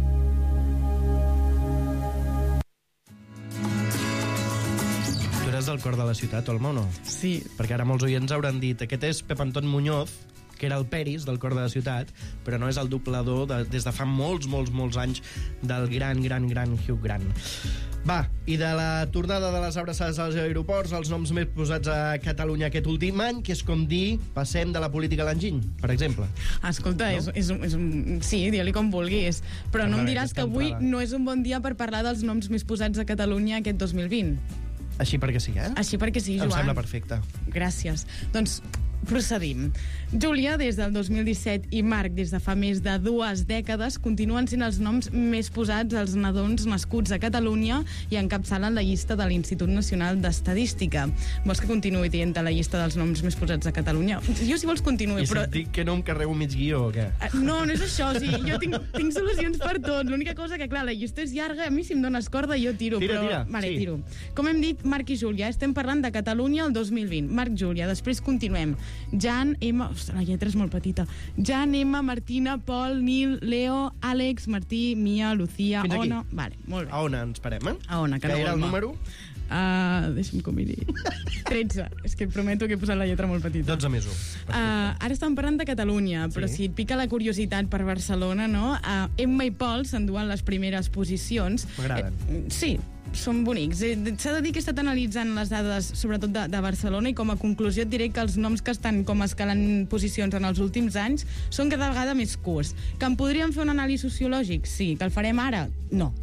Tu eres del cor de la ciutat, Olma, o no? Sí. Perquè ara molts oients hauran dit aquest és Pep Anton Muñoz, que era el Peris del cor de la ciutat, però no és el doblador de, des de fa molts, molts, molts anys del gran, gran, gran Hugh Grant. Va, i de la tornada de les abraçades als aeroports, els noms més posats a Catalunya aquest últim any, que és com dir, passem de la política a l'enginy, per exemple. Escolta, no? és, és, un, és un... Sí, digue-li com vulguis, però no em diràs que avui no és un bon dia per parlar dels noms més posats a Catalunya aquest dos mil vint. Així perquè sí, eh? Així perquè sí, Joan. Em sembla perfecte. Gràcies. Doncs Procedim. Júlia, des del dos mil disset, i Marc, des de fa més de dues dècades, continuen sent els noms més posats als nadons nascuts a Catalunya i encapçalen la llista de l'Institut Nacional d'Estadística. Vols que continuï dient la llista dels noms més posats a Catalunya? Jo, si vols, continuï, I però... si et dic que no em carrego mig guió o què? No, no és això, sí, jo tinc, tinc solucions per tot. L'única cosa que, clar, la llista és llarga, a mi si em dones corda jo tiro. Tira, però... tira, Vale, sí. tiro. Com hem dit, Marc i Júlia, estem parlant de Catalunya el dos mil vint. Marc, Júlia, després continuem. Jan, Emma... Ostres, la lletra és molt petita. Jan, Emma, Martina, Pol, Nil, Leo, Àlex, Martí, Mia, Lucía, Fins aquí. Ona... Vale, molt bé. A on ens parem, eh? A Ona, que que no era vol el mà. número? Uh, deixa'm que ho miri. tretze. És que et prometo que he posat la lletra molt petita. dotze més u. Uh, ara estem parlant de Catalunya, però Sí. si et pica la curiositat per Barcelona, no? Uh, Emma i Pol s'enduen les primeres posicions. M'agraden. Eh, sí, són bonics. Eh, S'ha de dir que he estat analitzant les dades, sobretot de, de Barcelona, i com a conclusió et diré que els noms que estan com escalant posicions en els últims anys són cada vegada més curts. Que en podríem fer un anàlisi sociològic? Sí. Que el farem ara? No.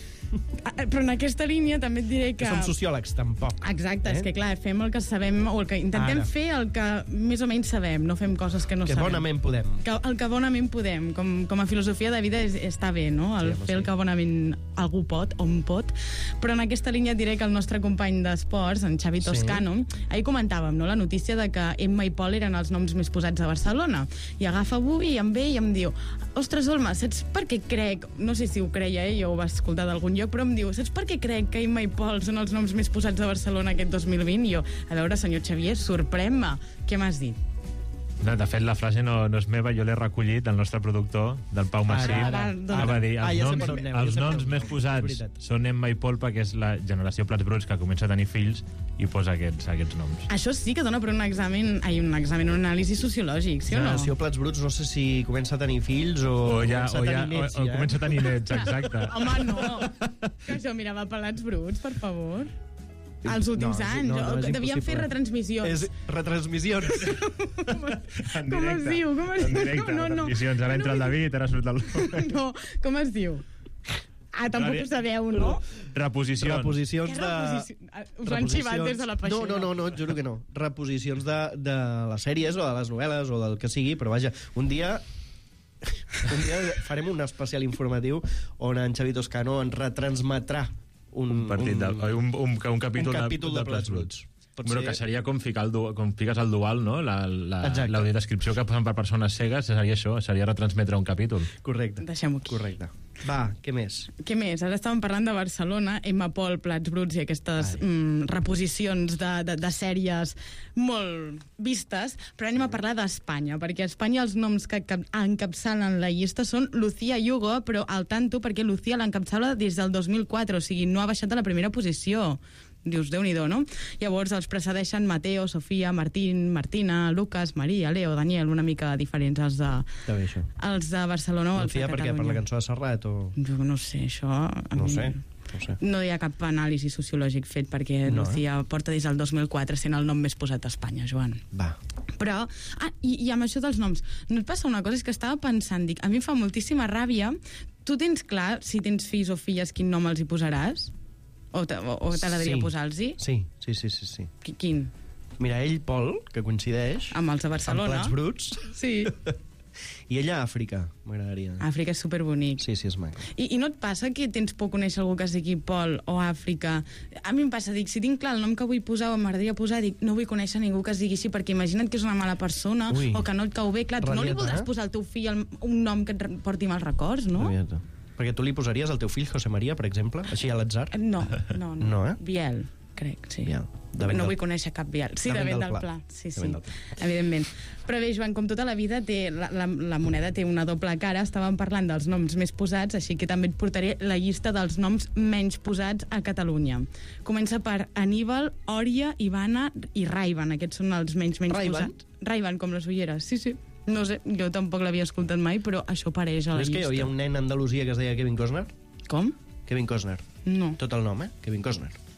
Però en aquesta línia també et diré que... Que som sociòlegs, tampoc. Exacte, Eh? és que clar, fem el que sabem, o el que intentem Ara. fer el que més o menys sabem, no fem coses que no Que sabem. bonament podem. Que, el que bonament podem, com, com a filosofia de vida és, està bé, no? El Sí, home, fer el sí. que bonament algú pot, o un pot. Però en aquesta línia et diré que el nostre company d'esports, en Xavi Sí. Toscano, ahir comentàvem, no?, la notícia de que Emma i Pol eren els noms més posats a Barcelona. I agafa avui i em ve i em diu: ostres, Olma, saps per què crec... No sé si ho creia, eh? Jo ho va escoltar d'algun lloc, però em diu: saps per què crec que Emma i Pol són els noms més posats a Barcelona aquest dos mil vint? I jo, a veure, senyor Xavier, sorprèn-me. Què m'has dit? No, de fet, la frase no, no és meva, jo l'he recollit del nostre productor, del Pau Massí. Ara, ara, que ara. va dir, Ah, els ja sé noms, per on aneu, ja els sé per noms on més aneu, és posats veritat. són Emma i Pol, perquè és la generació Plats Bruts que comença a tenir fills i posa aquests, aquests noms. Això sí que dona per un examen, ai, un examen, un anàlisi sociològic, sí o no? Generació Plats Bruts, no sé si comença a tenir fills o, O ja, comença o a ja tenir nets, o, o ja. comença a tenir nets, exacte. Home, no. Que això mirava pelats bruts, per favor. Els últims No, anys. no, no, és Devien fer impossible. retransmissions. És retransmissions. En Com es diu? Com es en diu? directe, No, no, no. retransmissions. Ara entra el David, ara surt el... No, com es diu? Ah, tampoc ho sabeu, no? Reposicions. Reposicions Què de... reposici- Us ho han xivat des de la No, peixera. no, no, no, et juro que no. Reposicions de, de les sèries o de les novel·les o del que sigui, però vaja, un dia... Un dia farem un especial informatiu on en Xavi Toscano ens retransmetrà un, Un partit, de, un, un, un capítol, un capítol de, de Plats Bruts. Pot Però ser- que seria com ficar el du, com fiques el dual, no? La, la, Exacte. l'audiodescripció que posen per persones cegues seria això, seria retransmetre un capítol. Correcte. Deixem-ho aquí. Correcte. Va, què més? Què més? Ara estàvem parlant de Barcelona, Emma, Pol, Plats Bruts i aquestes mm, reposicions de, de, de sèries molt vistes, però anem a parlar d'Espanya, perquè a Espanya els noms que cap- encapçalen la llista són Lucía i Hugo, però al tanto perquè Lucía l'encapçala des del dos mil quatre, o sigui, no ha baixat a la primera posició. Dius, Déu-n'hi-do, no? Llavors els precedeixen Mateo, Sofia, Martín, Martina, Lucas, Maria, Leo, Daniel, una mica diferents els de, Està bé, això. els de Barcelona o els de Lucía, per què? Catalunya. Per la cançó de Serrat o... Jo no sé, això... a No mi- sé, no sé. No hi ha cap anàlisi sociològic fet perquè No, no, Lucía eh? porta des del dos mil quatre sent el nom més posat a Espanya, Joan. Va. Però, ah, i, i amb això dels noms, no et passa una cosa? És que estava pensant, dic, a mi em fa moltíssima ràbia. Tu tens clar, si tens fills o filles, quin nom els hi posaràs? O, te, o, o t'agradaria Sí. posar-los-hi? Sí, sí, sí, sí, sí. Qui- Quin? Mira, ell, Pol, que coincideix... Amb els de Barcelona. Amb Plats Bruts. Sí. I ella, Àfrica, m'agradaria. Àfrica és superbonic. Sí, sí, és maco. I, I no et passa que tens por conèixer algú que es digui Pol o Àfrica? A mi em passa, dic, si tinc clar el nom que vull posar o m'agradaria posar, dic, no vull conèixer ningú que es digui així, perquè imagina't que és una mala persona Ui. o que no et cau bé. Clar, tu no li Rabieta, voldràs eh? posar al teu fill el, un nom que et re- porti mals records, no? Rabieta. Perquè tu li posaries al teu fill José María, per exemple, així a l'atzar? No, no, no. No, eh? Biel, crec, sí. Biel. De vent No del- vull conèixer cap Biel. Sí, de de vent vent del del Pla. Pla. Sí, De sí, vent del Pla. evidentment. Però bé, Joan, com tota la vida, té la, la, la moneda té una doble cara. Estàvem parlant dels noms més posats, així que també et portaré la llista dels noms menys posats a Catalunya. Comença per Aníbal, Òria, Ivana i Raivan. Aquests són els menys menys Ray-Ban? posats. Raivan, com les ulleres. Sí, sí. No sé, jo tampoc l'havia escoltat mai, però això apareix a la Saps que hi llista. havia un nen a Andalusia que es deia Kevin Cosner? Com? Kevin Cosner. No. Tot el nom, eh? Kevin Cosner.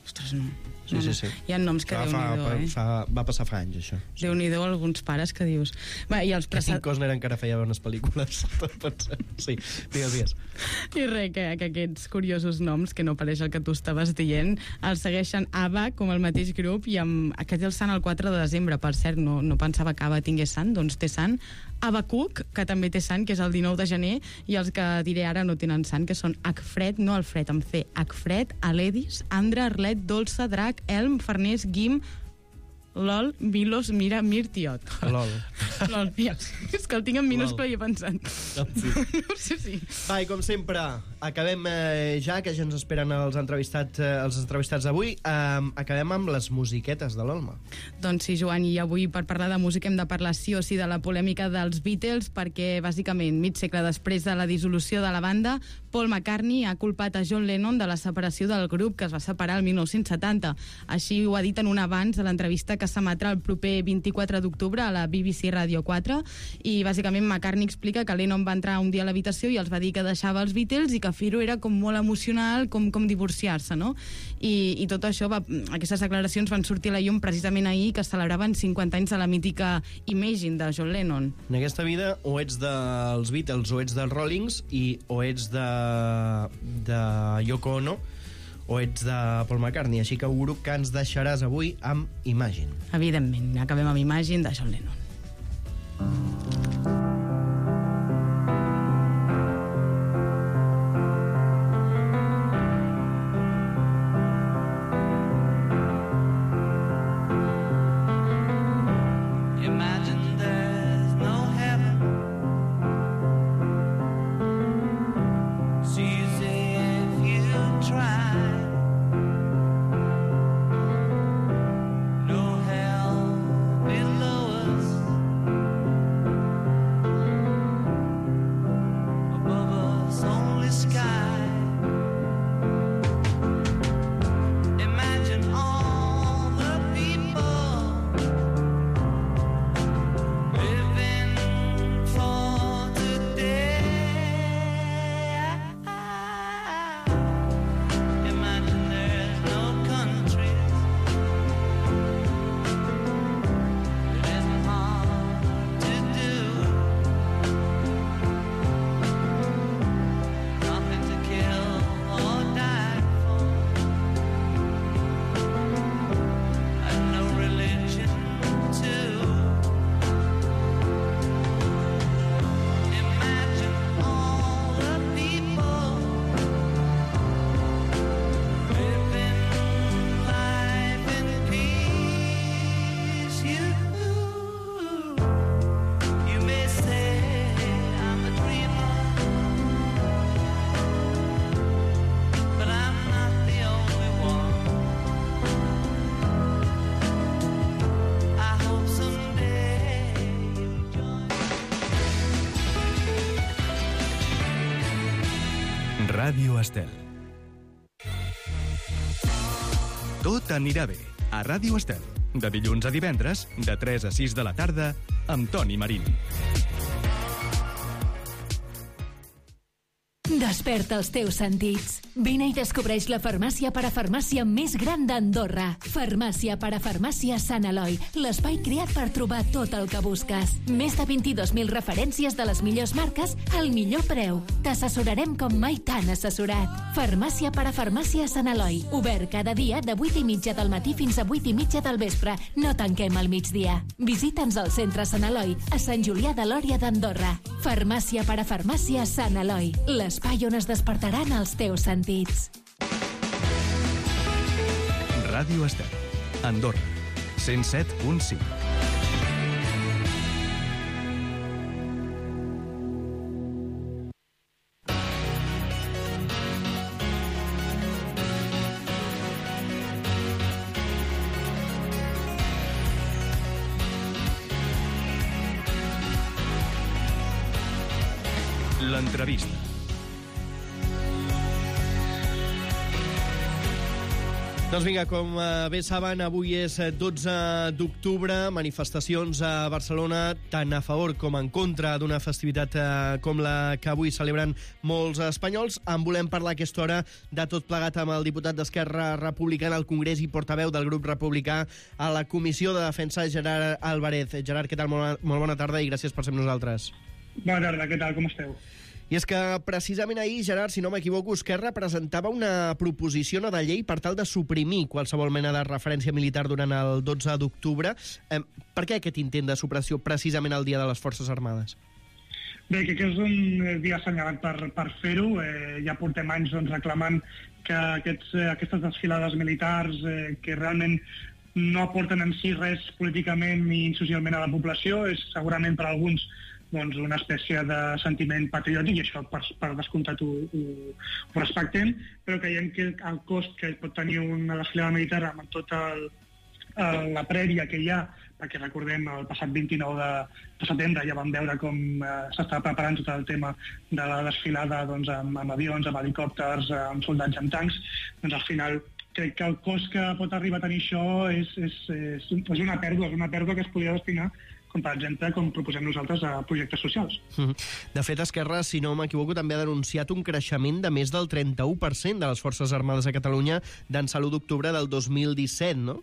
Ostres, no. Sí, no, sí, no. sí. Hi ha noms que fa, Déu-n'hi-do, fa, eh? fa, va passar fa anys, això. Déu-n'hi-do alguns pares que dius... Va, i els Kevin Costner encara feia bones pel·lícules. Sí, digues, digues. I res, que, que aquests curiosos noms, que no pareix el que tu estaves dient, els segueixen ABBA com el mateix grup, i amb aquest el sant el quatre de desembre. Per cert, no, no pensava que ABBA tingués sant, doncs té sant. Abacuc, que també té sant, que és el dinou de gener, i els que diré ara no tenen sant, que són Acfred, no Alfred, amb C, Acfred, Aledis, Andra, Arlet, Dolça, Drac, Elm, Farners, Guim, Lol, Milos, Mira, Mirtiot. Lol. Lol, ja. És que el tinc en minúscula i he pensat. Sí. No sé si... Va, i com sempre, acabem eh, ja, que ja ens esperen els entrevistats, eh, els entrevistats d'avui. Eh, acabem amb les musiquetes de l'Olma. Doncs sí, Joan, i avui per parlar de música hem de parlar sí o sí de la polèmica dels Beatles, perquè bàsicament mig segle després de la dissolució de la banda, Paul McCartney ha culpat a John Lennon de la separació del grup, que es va separar el dinou setanta. Així ho ha dit en un abans de l'entrevista que s'emetrà el proper vint-i-quatre d'octubre a la B B C Radio quatre, i bàsicament McCartney explica que Lennon va entrar un dia a l'habitació i els va dir que deixava els Beatles i que fer-ho era com molt emocional, com, com divorciar-se, no? I, i tot això, va, aquestes declaracions van sortir a la llum precisament ahir, que celebraven cinquanta anys de la mítica Imagine de John Lennon. En aquesta vida o ets dels Beatles o ets dels Rollings, i o ets de, de Yoko Ono o ets de Paul McCartney, així que auguro que ens deixaràs avui amb Imagine. Evidentment, acabem amb Imagine de John Lennon. Ràdio Estel. Tot anirà bé a Ràdio Estel. De dilluns a divendres, de tres a sis de la tarda, amb Toni Marín. Desperta els teus sentits. Vine i descobreix la farmàcia parafarmàcia més gran d'Andorra. Farmàcia parafarmàcia Sant Eloi, l'espai creat per trobar tot el que busques. Més de vint-i-dos mil referències de les millors marques al millor preu. T'assessorarem com mai t'han assessorat. Farmàcia parafarmàcia Sant Eloi, obert cada dia de vuit i mitja del matí fins a vuit i mitja del vespre. No tanquem al migdia. Visita'ns al centre Sant Eloi, a Sant Julià de Lòria d'Andorra. Farmàcia parafarmàcia Sant Eloi, l'espai on es despertaran els teus sentits. Ràdio Estel, Andorra, cent set punt cinc. L'entrevista. 'L'entrevista'. Doncs vinga, com bé saben, avui és dotze d'octubre, manifestacions a Barcelona tant a favor com en contra d'una festivitat com la que avui celebren molts espanyols. En volem parlar a aquesta hora de tot plegat amb el diputat d'Esquerra Republicana al Congrés i portaveu del grup republicà a la Comissió de Defensa, Gerard Álvarez. Gerard, què tal? Molt bona tarda i gràcies per ser amb nosaltres. Bona tarda, què tal? Com esteu? I és que precisament ahir, Gerard, si no m'equivoco, Esquerra presentava una proposició no de llei per tal de suprimir qualsevol mena de referència militar durant el dotze d'octubre. Eh, per què aquest intent de supressió precisament el Dia de les Forces Armades? Bé, que és un dia assenyalat per, per fer-ho. Eh, ja portem anys doncs, reclamant que aquests, eh, aquestes desfilades militars eh, que realment no aporten en si res políticament ni socialment a la població, és segurament per alguns doncs, una espècie de sentiment patriòtic, i això per, per descomptat ho, ho, ho respectem, però creiem que el cost que pot tenir una desfilada militar amb tota el, el, la prèvia que hi ha, perquè recordem el passat vint-i-nou de setembre ja vam veure com eh, s'estava preparant tot el tema de la desfilada doncs, amb, amb avions, amb helicòpters, amb soldats amb tancs, doncs al final crec que el cost que pot arribar a tenir això és, és, és, és una pèrdua, és una pèrdua que es podria destinar, com per exemple, com proposem nosaltres a projectes socials. De fet, Esquerra, si no m'equivoco, també ha denunciat un creixement de més del trenta-u per cent de les Forces Armades a Catalunya d'ençà l'u d'octubre del dos mil disset, no?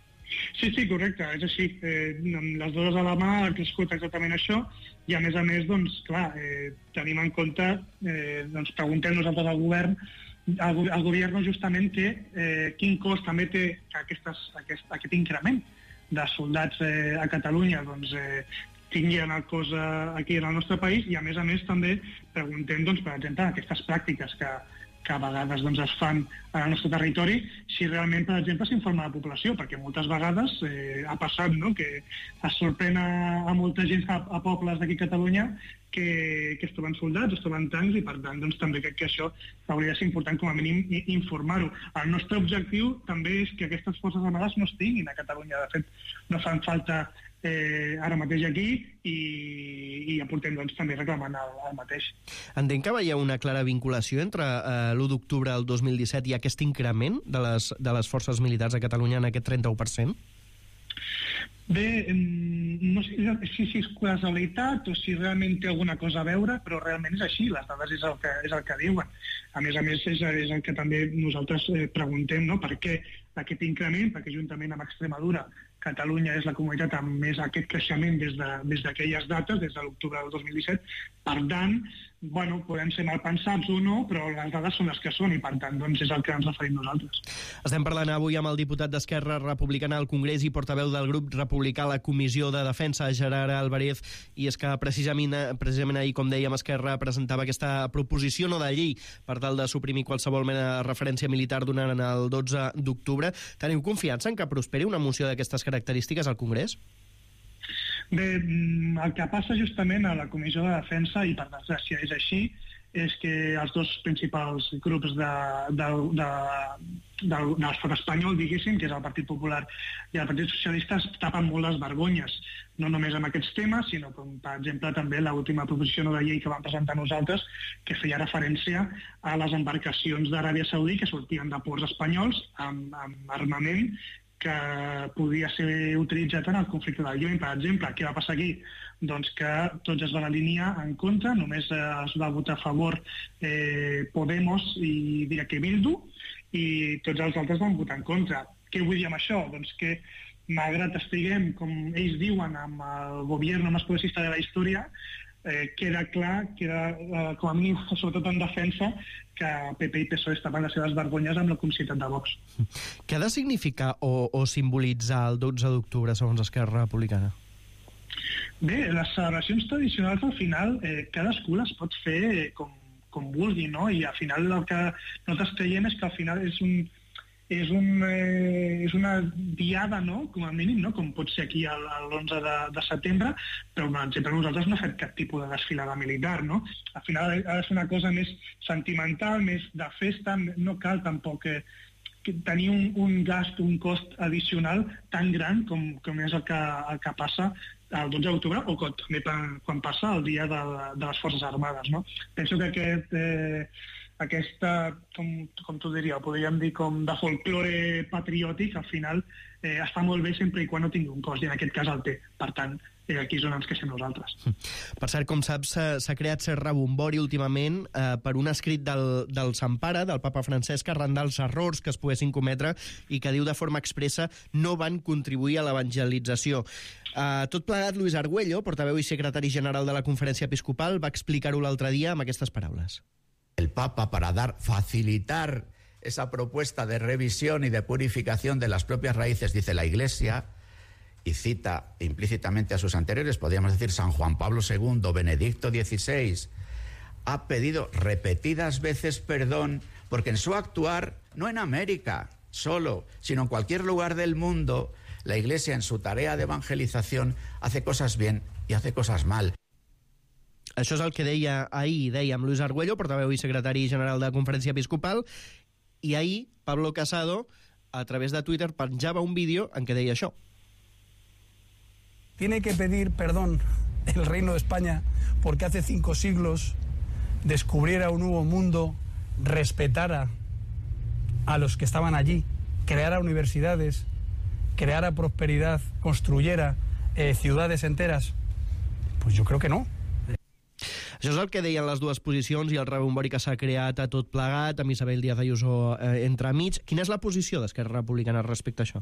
Sí, sí, correcte, és així. Eh, amb les dades a la mà ha crescut exactament això i, a més a més, doncs, clar, eh, tenim en compte, eh, doncs, preguntem nosaltres al govern, al, al govern justament que, eh, quin cost també té aquestes, aquest, aquest increment de soldats eh, a Catalunya doncs, eh, tinguin el cos eh, aquí en el nostre país, i a més a més també preguntem, doncs, per exemple, aquestes pràctiques que, que a vegades doncs, es fan al nostre territori, si realment, per exemple, s'informa la població, perquè moltes vegades eh, ha passat, no?, que es sorprèn a, a molta gent a, a pobles d'aquí a Catalunya que, que es troben soldats, es troben tancs, i per tant doncs, també crec que això hauria de ser important com a mínim informar-ho. El nostre objectiu també és que aquestes forces armades no estiguin a Catalunya. De fet, no fan falta eh, ara mateix aquí, i, i ja portem doncs, també reclamant el, el mateix. Entenc que hi ha una clara vinculació entre eh, l'u d'octubre del dos mil disset i aquest increment de les, de les forces militars a Catalunya en aquest trenta-u per cent? Bé, no sé si, si és casualitat o si realment té alguna cosa a veure, però realment és així, les dades és el que, és el que diuen. A més a més, és, és el que també nosaltres eh, preguntem, no?, per què aquest increment, perquè juntament amb Extremadura, Catalunya és la comunitat amb més aquest creixement des d'aquelles de, dates, des de l'octubre del dos mil disset. Per tant, bueno, podem ser mal pensats o no, però les dades són les que són, i per tant doncs, és el que ens referim nosaltres. Estem parlant avui amb el diputat d'Esquerra Republicana al Congrés i portaveu del grup republicà a la Comissió de Defensa, Gerard Álvarez, i és que precisament, precisament ahir, com dèiem, Esquerra presentava aquesta proposició no de llei per tal de suprimir qualsevol mena de referència militar durant el dotze d'octubre. Teniu confiança en que prosperi una moció d'aquestes característiques al Congrés? Bé, el que passa justament a la Comissió de Defensa, i per desgràcia és així, és que els dos principals grups de, de, de, de, de l'estat espanyol, diguéssim, que és el Partit Popular i el Partit Socialista, es tapen molt les vergonyes, no només amb aquests temes, sinó com, per exemple, també l'última proposició de llei que vam presentar nosaltres, que feia referència a les embarcacions d'Aràbia Saudí que sortien de ports espanyols amb, amb armament que podia ser utilitzat en el conflicte del Iemen, per exemple. Què va passar aquí? Doncs que tots es van alinear en contra, només es va votar a favor eh, Podemos i diria que Bildu, i tots els altres van votar en contra. Què vull dir amb això? Doncs que malgrat estiguem, com ells diuen, amb el govern més progressista de la història, eh, queda clar, queda eh, com a mínim, sobretot en defensa, que P P i P S O E estaven les seves vergonyes amb la complicitat de Vox. Què ha de significar o, o simbolitzar el dotze d'octubre, segons Esquerra Republicana? Bé, les celebracions tradicionals, al final, eh, cadascú les pot fer eh, com, com vulgui, no? I al final el que nosaltres creiem és que al final és un és, un, eh, és una diada, no?, com a mínim, no?, com pot ser aquí l'onze de, de setembre, però, per exemple, nosaltres no hem fet cap tipus de desfilada militar, no? Al final ha de ser una cosa més sentimental, més de festa, no cal tampoc eh, tenir un, un gast, un cost addicional tan gran com, com és el que, el que passa el dotze d'octubre, o també quan passa el dia de, de les Forces Armades, no? Penso que aquest... Eh, aquesta, com, com t'ho diria, podríem dir com de folklore patriòtic, al final eh, està molt bé sempre i quan no tingui un cost, i en aquest cas el té. Per tant, eh, aquí és on ens queixem nosaltres. Per cert, com saps, s'ha creat cert rebombori últimament eh, per un escrit del, del Sant Pare, del papa Francesc, arran dels errors que es poguessin cometre i que diu de forma expressa no van contribuir a l'evangelització. Eh, tot plegat, Luis Argüello, portaveu i secretari general de la Conferència Episcopal, va explicar-ho l'altre dia amb aquestes paraules. El Papa, para dar, facilitar esa propuesta de revisión y de purificación de las propias raíces, dice la Iglesia, y cita implícitamente a sus anteriores, podríamos decir San Juan Pablo segundo, Benedicto dieciséis, ha pedido repetidas veces perdón, porque en su actuar, no en América solo, sino en cualquier lugar del mundo, la Iglesia en su tarea de evangelización hace cosas bien y hace cosas mal. Això és el que deia ahir, dèiem, Luis Argüello, portaveu i secretari general de la Conferència Episcopal, i ahir Pablo Casado, a través de Twitter, penjava un vídeo en què deia això. Tiene que pedir perdón el Reino de España porque hace cinco siglos descubriera un nuevo mundo, respetara a los que estaban allí, creara universidades, creara prosperidad, construyera eh, ciudades enteras. Pues yo creo que no. Això és el que deien les dues posicions i el rebombori que s'ha creat a tot plegat, amb Isabel Díaz Ayuso eh, entremig. Quina és la posició d'Esquerra Republicana respecte a això?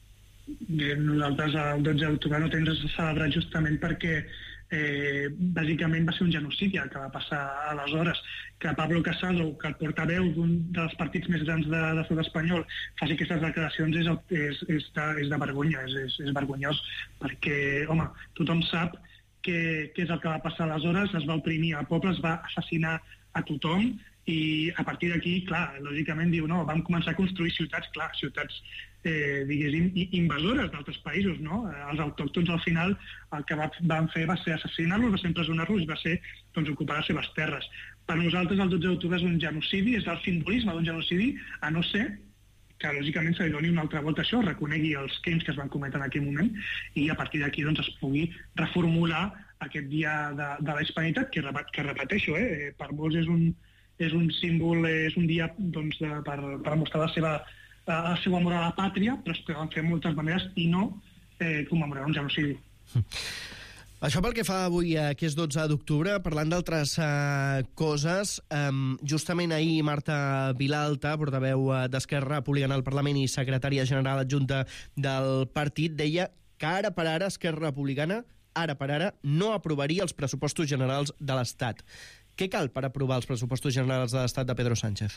Bé, nosaltres el dotze d'octubre no tens a celebrar justament perquè eh, bàsicament va ser un genocidi el que va passar aleshores. Que Pablo Casado, que el portaveu d'un dels partits més grans de, de l'estat espanyol, faci aquestes declaracions és, és, és, de, és de vergonya, és, és, és vergonyós, perquè, home, tothom sap què és el que va passar aleshores, es va oprimir al poble, es va assassinar a tothom, i a partir d'aquí, clar, lògicament diu, no, vam començar a construir ciutats, clar, ciutats, eh, diguéssim, invasores d'altres països, no? Els autòctons, al final, el que van fer va ser assassinar-los, va ser empresonar-los i va ser, doncs, ocupar les seves terres. Per nosaltres, el dotze d'octubre és un genocidi, és el simbolisme d'un genocidi, a no ser que lògicament se li doni una altra volta a això, reconegui els crims que es van cometre en aquell moment i a partir d'aquí doncs, es pugui reformular aquest dia de, de la hispanitat, que, que repeteixo, eh, per molts és un, és un símbol, és un dia doncs, de, per, per mostrar la seva, el seu amor a la pàtria, però es poden fer moltes maneres i no eh, commemorar un genocidi. Això pel que fa avui, eh, que és dotze d'octubre, parlant d'altres eh, coses, eh, justament ahir Marta Vilalta, portaveu eh, d'Esquerra Republicana al Parlament i secretària general adjunta del partit, deia que ara per ara Esquerra Republicana, ara per ara, no aprovaria els pressupostos generals de l'Estat. Què cal per aprovar els pressupostos generals de l'Estat de Pedro Sánchez?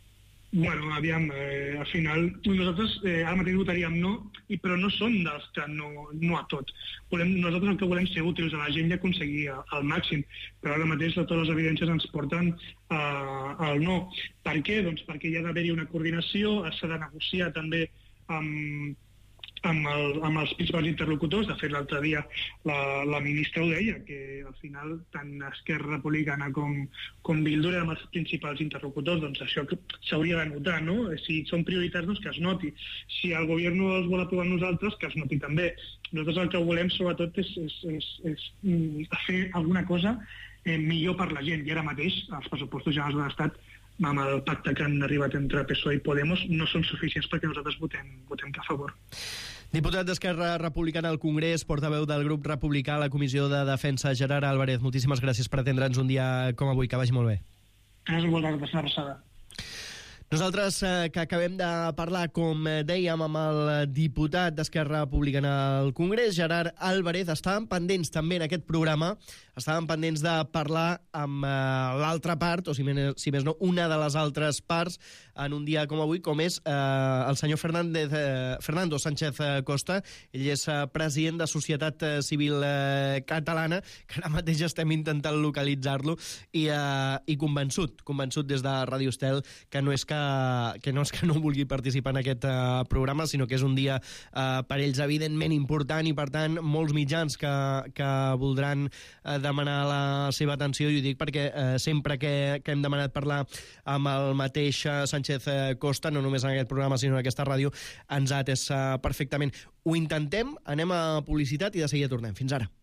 Bueno, aviam, eh, al final nosaltres eh, ara mateix votaríem no, i, però no som dels que no, no a tot. Volem, nosaltres el que volem ser útils a la gent i aconseguir el màxim, però ara mateix totes les evidències ens porten eh, al no. Per què? Doncs perquè hi ha d'haver-hi una coordinació, s'ha de negociar també amb, amb, el, amb els principals interlocutors. De fet, l'altre dia la, la ministra ho deia, que al final tant Esquerra Republicana com, com Bildu eren els principals interlocutors. Doncs això s'hauria de notar, no? Si són prioritats, doncs que es noti. Si el govern no els vol aprovar nosaltres, que es noti també. Nosaltres el que volem, sobretot, és, és, és, és, és fer alguna cosa eh, millor per la gent. I ara mateix, els pressupostos generals de l'Estat, amb el pacte que han arribat entre P S O E i Podemos, no són suficients perquè nosaltres votem, votem a favor. Diputat d'Esquerra Republicana al Congrés, portaveu del grup republicà a la Comissió de Defensa, Gerard Álvarez, moltíssimes gràcies per atendre'ns un dia com avui, que vagi molt bé. Gràcies a vosaltres, una abraçada. Nosaltres, eh, que acabem de parlar, com dèiem, amb el diputat d'Esquerra Republicana al Congrés, Gerard Álvarez, estàvem pendents també en aquest programa, estàvem pendents de parlar amb eh, l'altra part, o si més, si més no, una de les altres parts, en un dia com avui, com és eh, el senyor Fernández, eh, Fernando Sánchez Costa. Ell és eh, president de Societat Civil eh, Catalana, que ara mateix estem intentant localitzar-lo, i, eh, i convençut, convençut des de Ràdio Estel, que no és que que no és que no vulgui participar en aquest uh, programa, sinó que és un dia uh, per ells evidentment important i per tant molts mitjans que, que voldran uh, demanar la seva atenció, i ho dic perquè uh, sempre que, que hem demanat parlar amb el mateix uh, Sánchez Costa, no només en aquest programa sinó en aquesta ràdio, ens ha atès uh, perfectament. Ho intentem, anem a publicitat i de seguida tornem. Fins ara.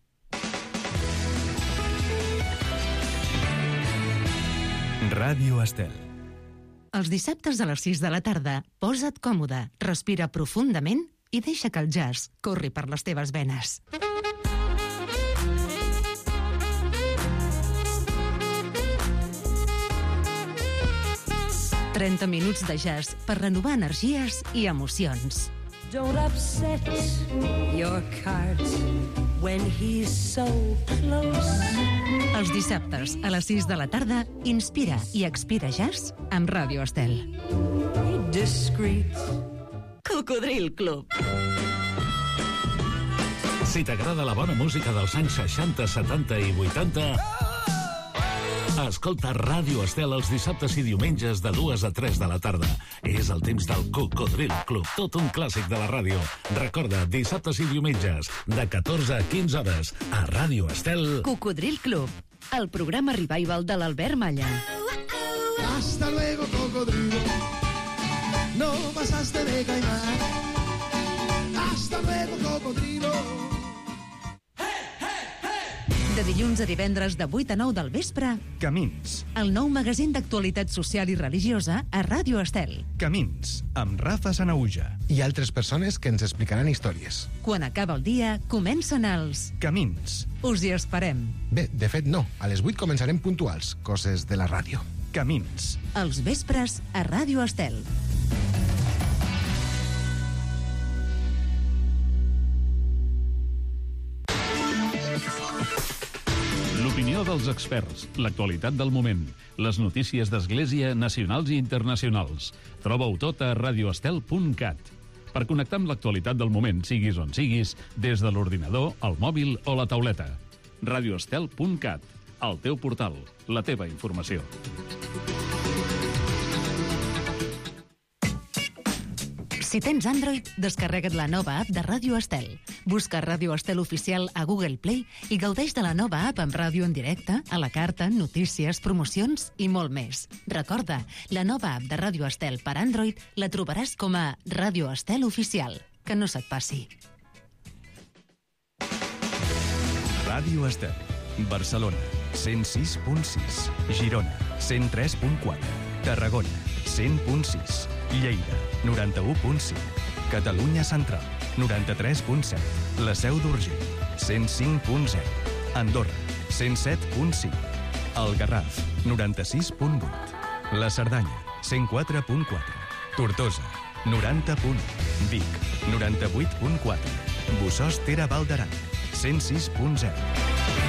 Ràdio Estel. Els dissabtes a les sis de la tarda, posa't còmode, respira profundament i deixa que el jazz corri per les teves venes. trenta minuts de jazz per renovar energies i emocions. Don't upset your cart when he's so close. Els dissabtes a les sis de la tarda, inspira i expira jazz amb Ràdio Estel. Discreet. Cocodril Club. Si t'agrada la bona música dels anys seixanta, setanta i vuitanta... Escolta Ràdio Estel els dissabtes i diumenges de dues a tres de la tarda. És el temps del Cocodril Club, tot un clàssic de la ràdio. Recorda, dissabtes i diumenges, de catorze a quinze hores, a Ràdio Estel. Cocodril Club, el programa revival de l'Albert Malla. Hasta luego, cocodrilo. No pasaste de caimán. Hasta luego, cocodrilo. De dilluns a divendres de vuit a nou del vespre, Camins. El nou magazín d'actualitat social i religiosa a Ràdio Estel. Camins, amb Rafa Sanauja. I altres persones que ens explicaran històries. Quan acaba el dia, comencen els... Camins. Us hi esperem. Bé, de fet no. A les vuit començarem puntuals, coses de la ràdio. Camins. Els vespres a Ràdio Estel. L'opinió dels experts, l'actualitat del moment, les notícies d'Església nacionals i internacionals. Troba-ho tot a radioestel punt cat. Per connectar amb l'actualitat del moment, siguis on siguis, des de l'ordinador, el mòbil o la tauleta. radioestel punt cat, el teu portal, la teva informació. Si tens Android, descarrega't la nova app de Ràdio Estel. Busca Ràdio Estel Oficial a Google Play i gaudeix de la nova app amb ràdio en directe, a la carta, notícies, promocions i molt més. Recorda, la nova app de Ràdio Estel per Android la trobaràs com a Ràdio Estel Oficial. Que no se't passi. Ràdio Estel. Barcelona, cent sis punt sis. Girona, cent tres punt quatre. Tarragona, cent punt sis. Lleida, noranta-u punt cinc. Catalunya Central, noranta-tres punt set. La Seu d'Urgell, cent cinc punt zero. Andorra, cent set punt cinc. El Garraf, noranta-sis punt vuit. La Cerdanya, cent quatre punt quatre. Tortosa, noranta punt u. Vic, noranta-vuit punt quatre. Bossòst-Tere Val d'Aran, cent sis punt zero.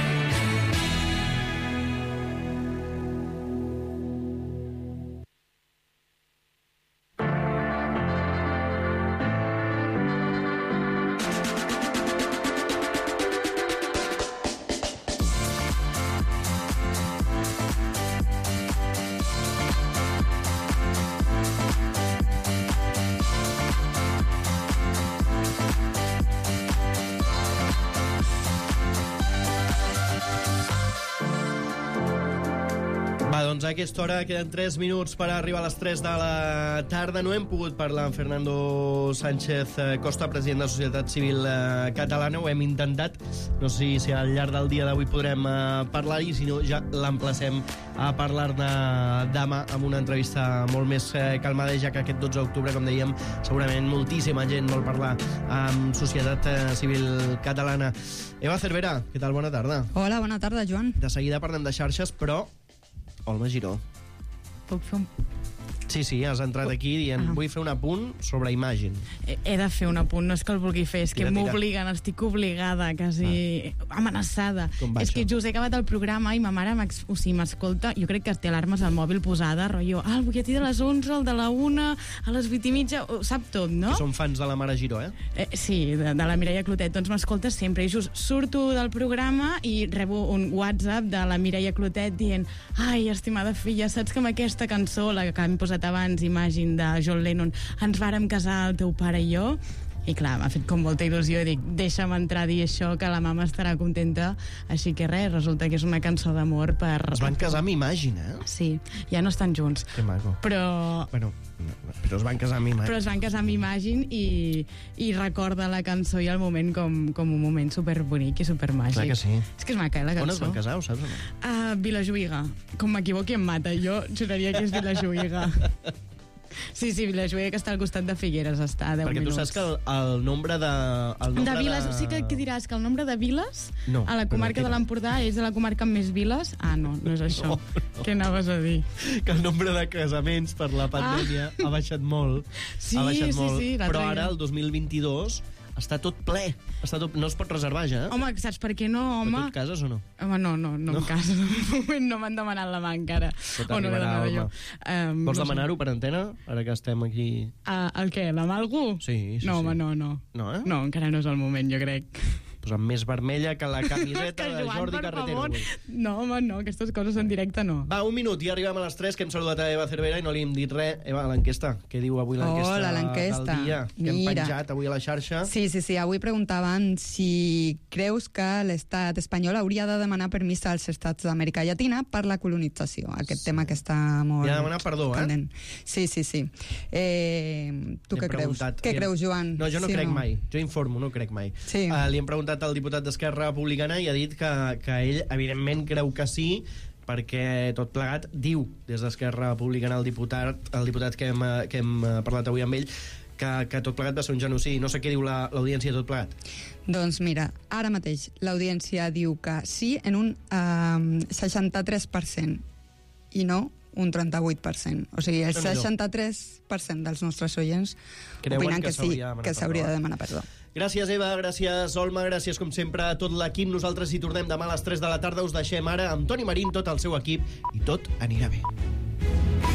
Doncs a aquesta hora queden tres minuts per arribar a les tres de la tarda. No hem pogut parlar amb Fernando Sánchez Costa, president de la Societat Civil Catalana. Ho hem intentat. No sé si al llarg del dia d'avui podrem parlar-hi, si no ja l'emplacem a parlar-ne demà amb una entrevista molt més calmada, ja que aquest dotze d'octubre, com dèiem, segurament moltíssima gent vol parlar amb Societat Civil Catalana. Eva Cervera, què tal? Bona tarda. Hola, bona tarda, Joan. De seguida parlem de xarxes, però Olma Giró. Puc fer un... Sí, sí, has entrat aquí dient vull fer un apunt sobre Imagine. He, he de fer un apunt, no és que el vulgui fer, és que m'obliguen, estic obligada, quasi ah. amenaçada. És que just he acabat el programa i ma mare o sigui, m'escolta, jo crec que té alarmes al mòbil posada, rotllo, ah, el butlletí de les onze, el de la una, a les vuit i mitja, sap tot, no? Que són fans de la mare Giró, eh? eh sí, de, de la Mireia Clotet, doncs m'escolta sempre, i just surto del programa i rebo un WhatsApp de la Mireia Clotet dient, ai, estimada filla, saps que amb aquesta cançó, la que hem posat abans, Imagine, de John Lennon, ens vàrem casar el teu pare i jo, i clar, m'ha fet com molta il·lusió i dic, deixa'm entrar a dir això, que la mama estarà contenta, així que res, resulta que és una cançó d'amor per... Es van casar amb Imagine, eh? Sí, ja no estan junts. Que maco. Però... Bueno, Però es van casar amb Imagine. Però es van casar amb Imagine i, i recorda la cançó i el moment com, com un moment superbonic i supermàgic. Clar que sí. És que és maca, eh, la cançó. On es van casar, ho saps o no? A Vilajuïga. Com m'equivoqui em mata. Jo juraria que és Vilajuïga. Sí, sí, Vilajuïga, que està al costat de Figueres, està a deu Perquè minuts. tu saps que el, el nombre de... El nombre de viles, de... sí que, que diràs que el nombre de viles no, a la comarca de l'Empordà és de la comarca amb més viles. Ah, no, no és això. No, no. Què anaves a dir? Que el nombre de casaments per la pandèmia ah. ha baixat molt. Sí, ha baixat sí, molt. sí. Però ara, el dos mil vint-i-dos, està tot ple. Està tot... No es pot reservar ja. Home, saps per què no, home? Però tu et cases o no? Home, no, no, no, no? em caso. De moment no m'han demanat la mà encara. O no l'he demanat jo. Um, Vols no demanar-ho per antena? Ara que estem aquí... Uh, el què? La mà algú? Sí, sí. No, sí. home, no, no. No, eh? No, encara no és el moment, jo crec. Pues amb més vermella que la camiseta que de Joan, Jordi Carretero. No, home, no, aquestes coses en directe no. Va, un minut i arribem a les tres, que hem saludat a Eva Cervera i no li hem dit res. Eva, l'enquesta. Què diu avui l'enquesta Hola, l'enquesta. del dia? Que hem Mira. penjat avui a la xarxa. Sí, sí, sí. Avui preguntaven si creus que l'estat espanyol hauria de demanar permís als estats d'Amèrica Llatina per la colonització. Aquest sí. tema que està molt... I ha de demanar perdó, eh? candent. Sí, sí, sí. Eh, tu què creus? Què creus, Joan? No, jo no sí crec no? mai. Jo informo, no crec mai. Sí. Uh, li hem preguntat al diputat d'Esquerra Republicana i ha dit que, que ell, evidentment, creu que sí, perquè tot plegat diu des d'Esquerra Republicana el diputat, el diputat que hem, que hem parlat avui amb ell, que, que tot plegat va ser un genocidi. No sé què diu l'audiència la, de tot plegat. Doncs mira, ara mateix l'audiència diu que sí en un eh, seixanta-tres per cent i no un trenta-vuit per cent. O sigui, el seixanta-tres per cent dels nostres oients creuen opinen que, que sí, que s'hauria de demanar perdó. Gràcies, Eva, gràcies, Olma, gràcies, com sempre, a tot l'equip. Nosaltres hi tornem demà a les tres de la tarda. Us deixem ara amb Toni Marín, tot el seu equip, i tot anirà bé.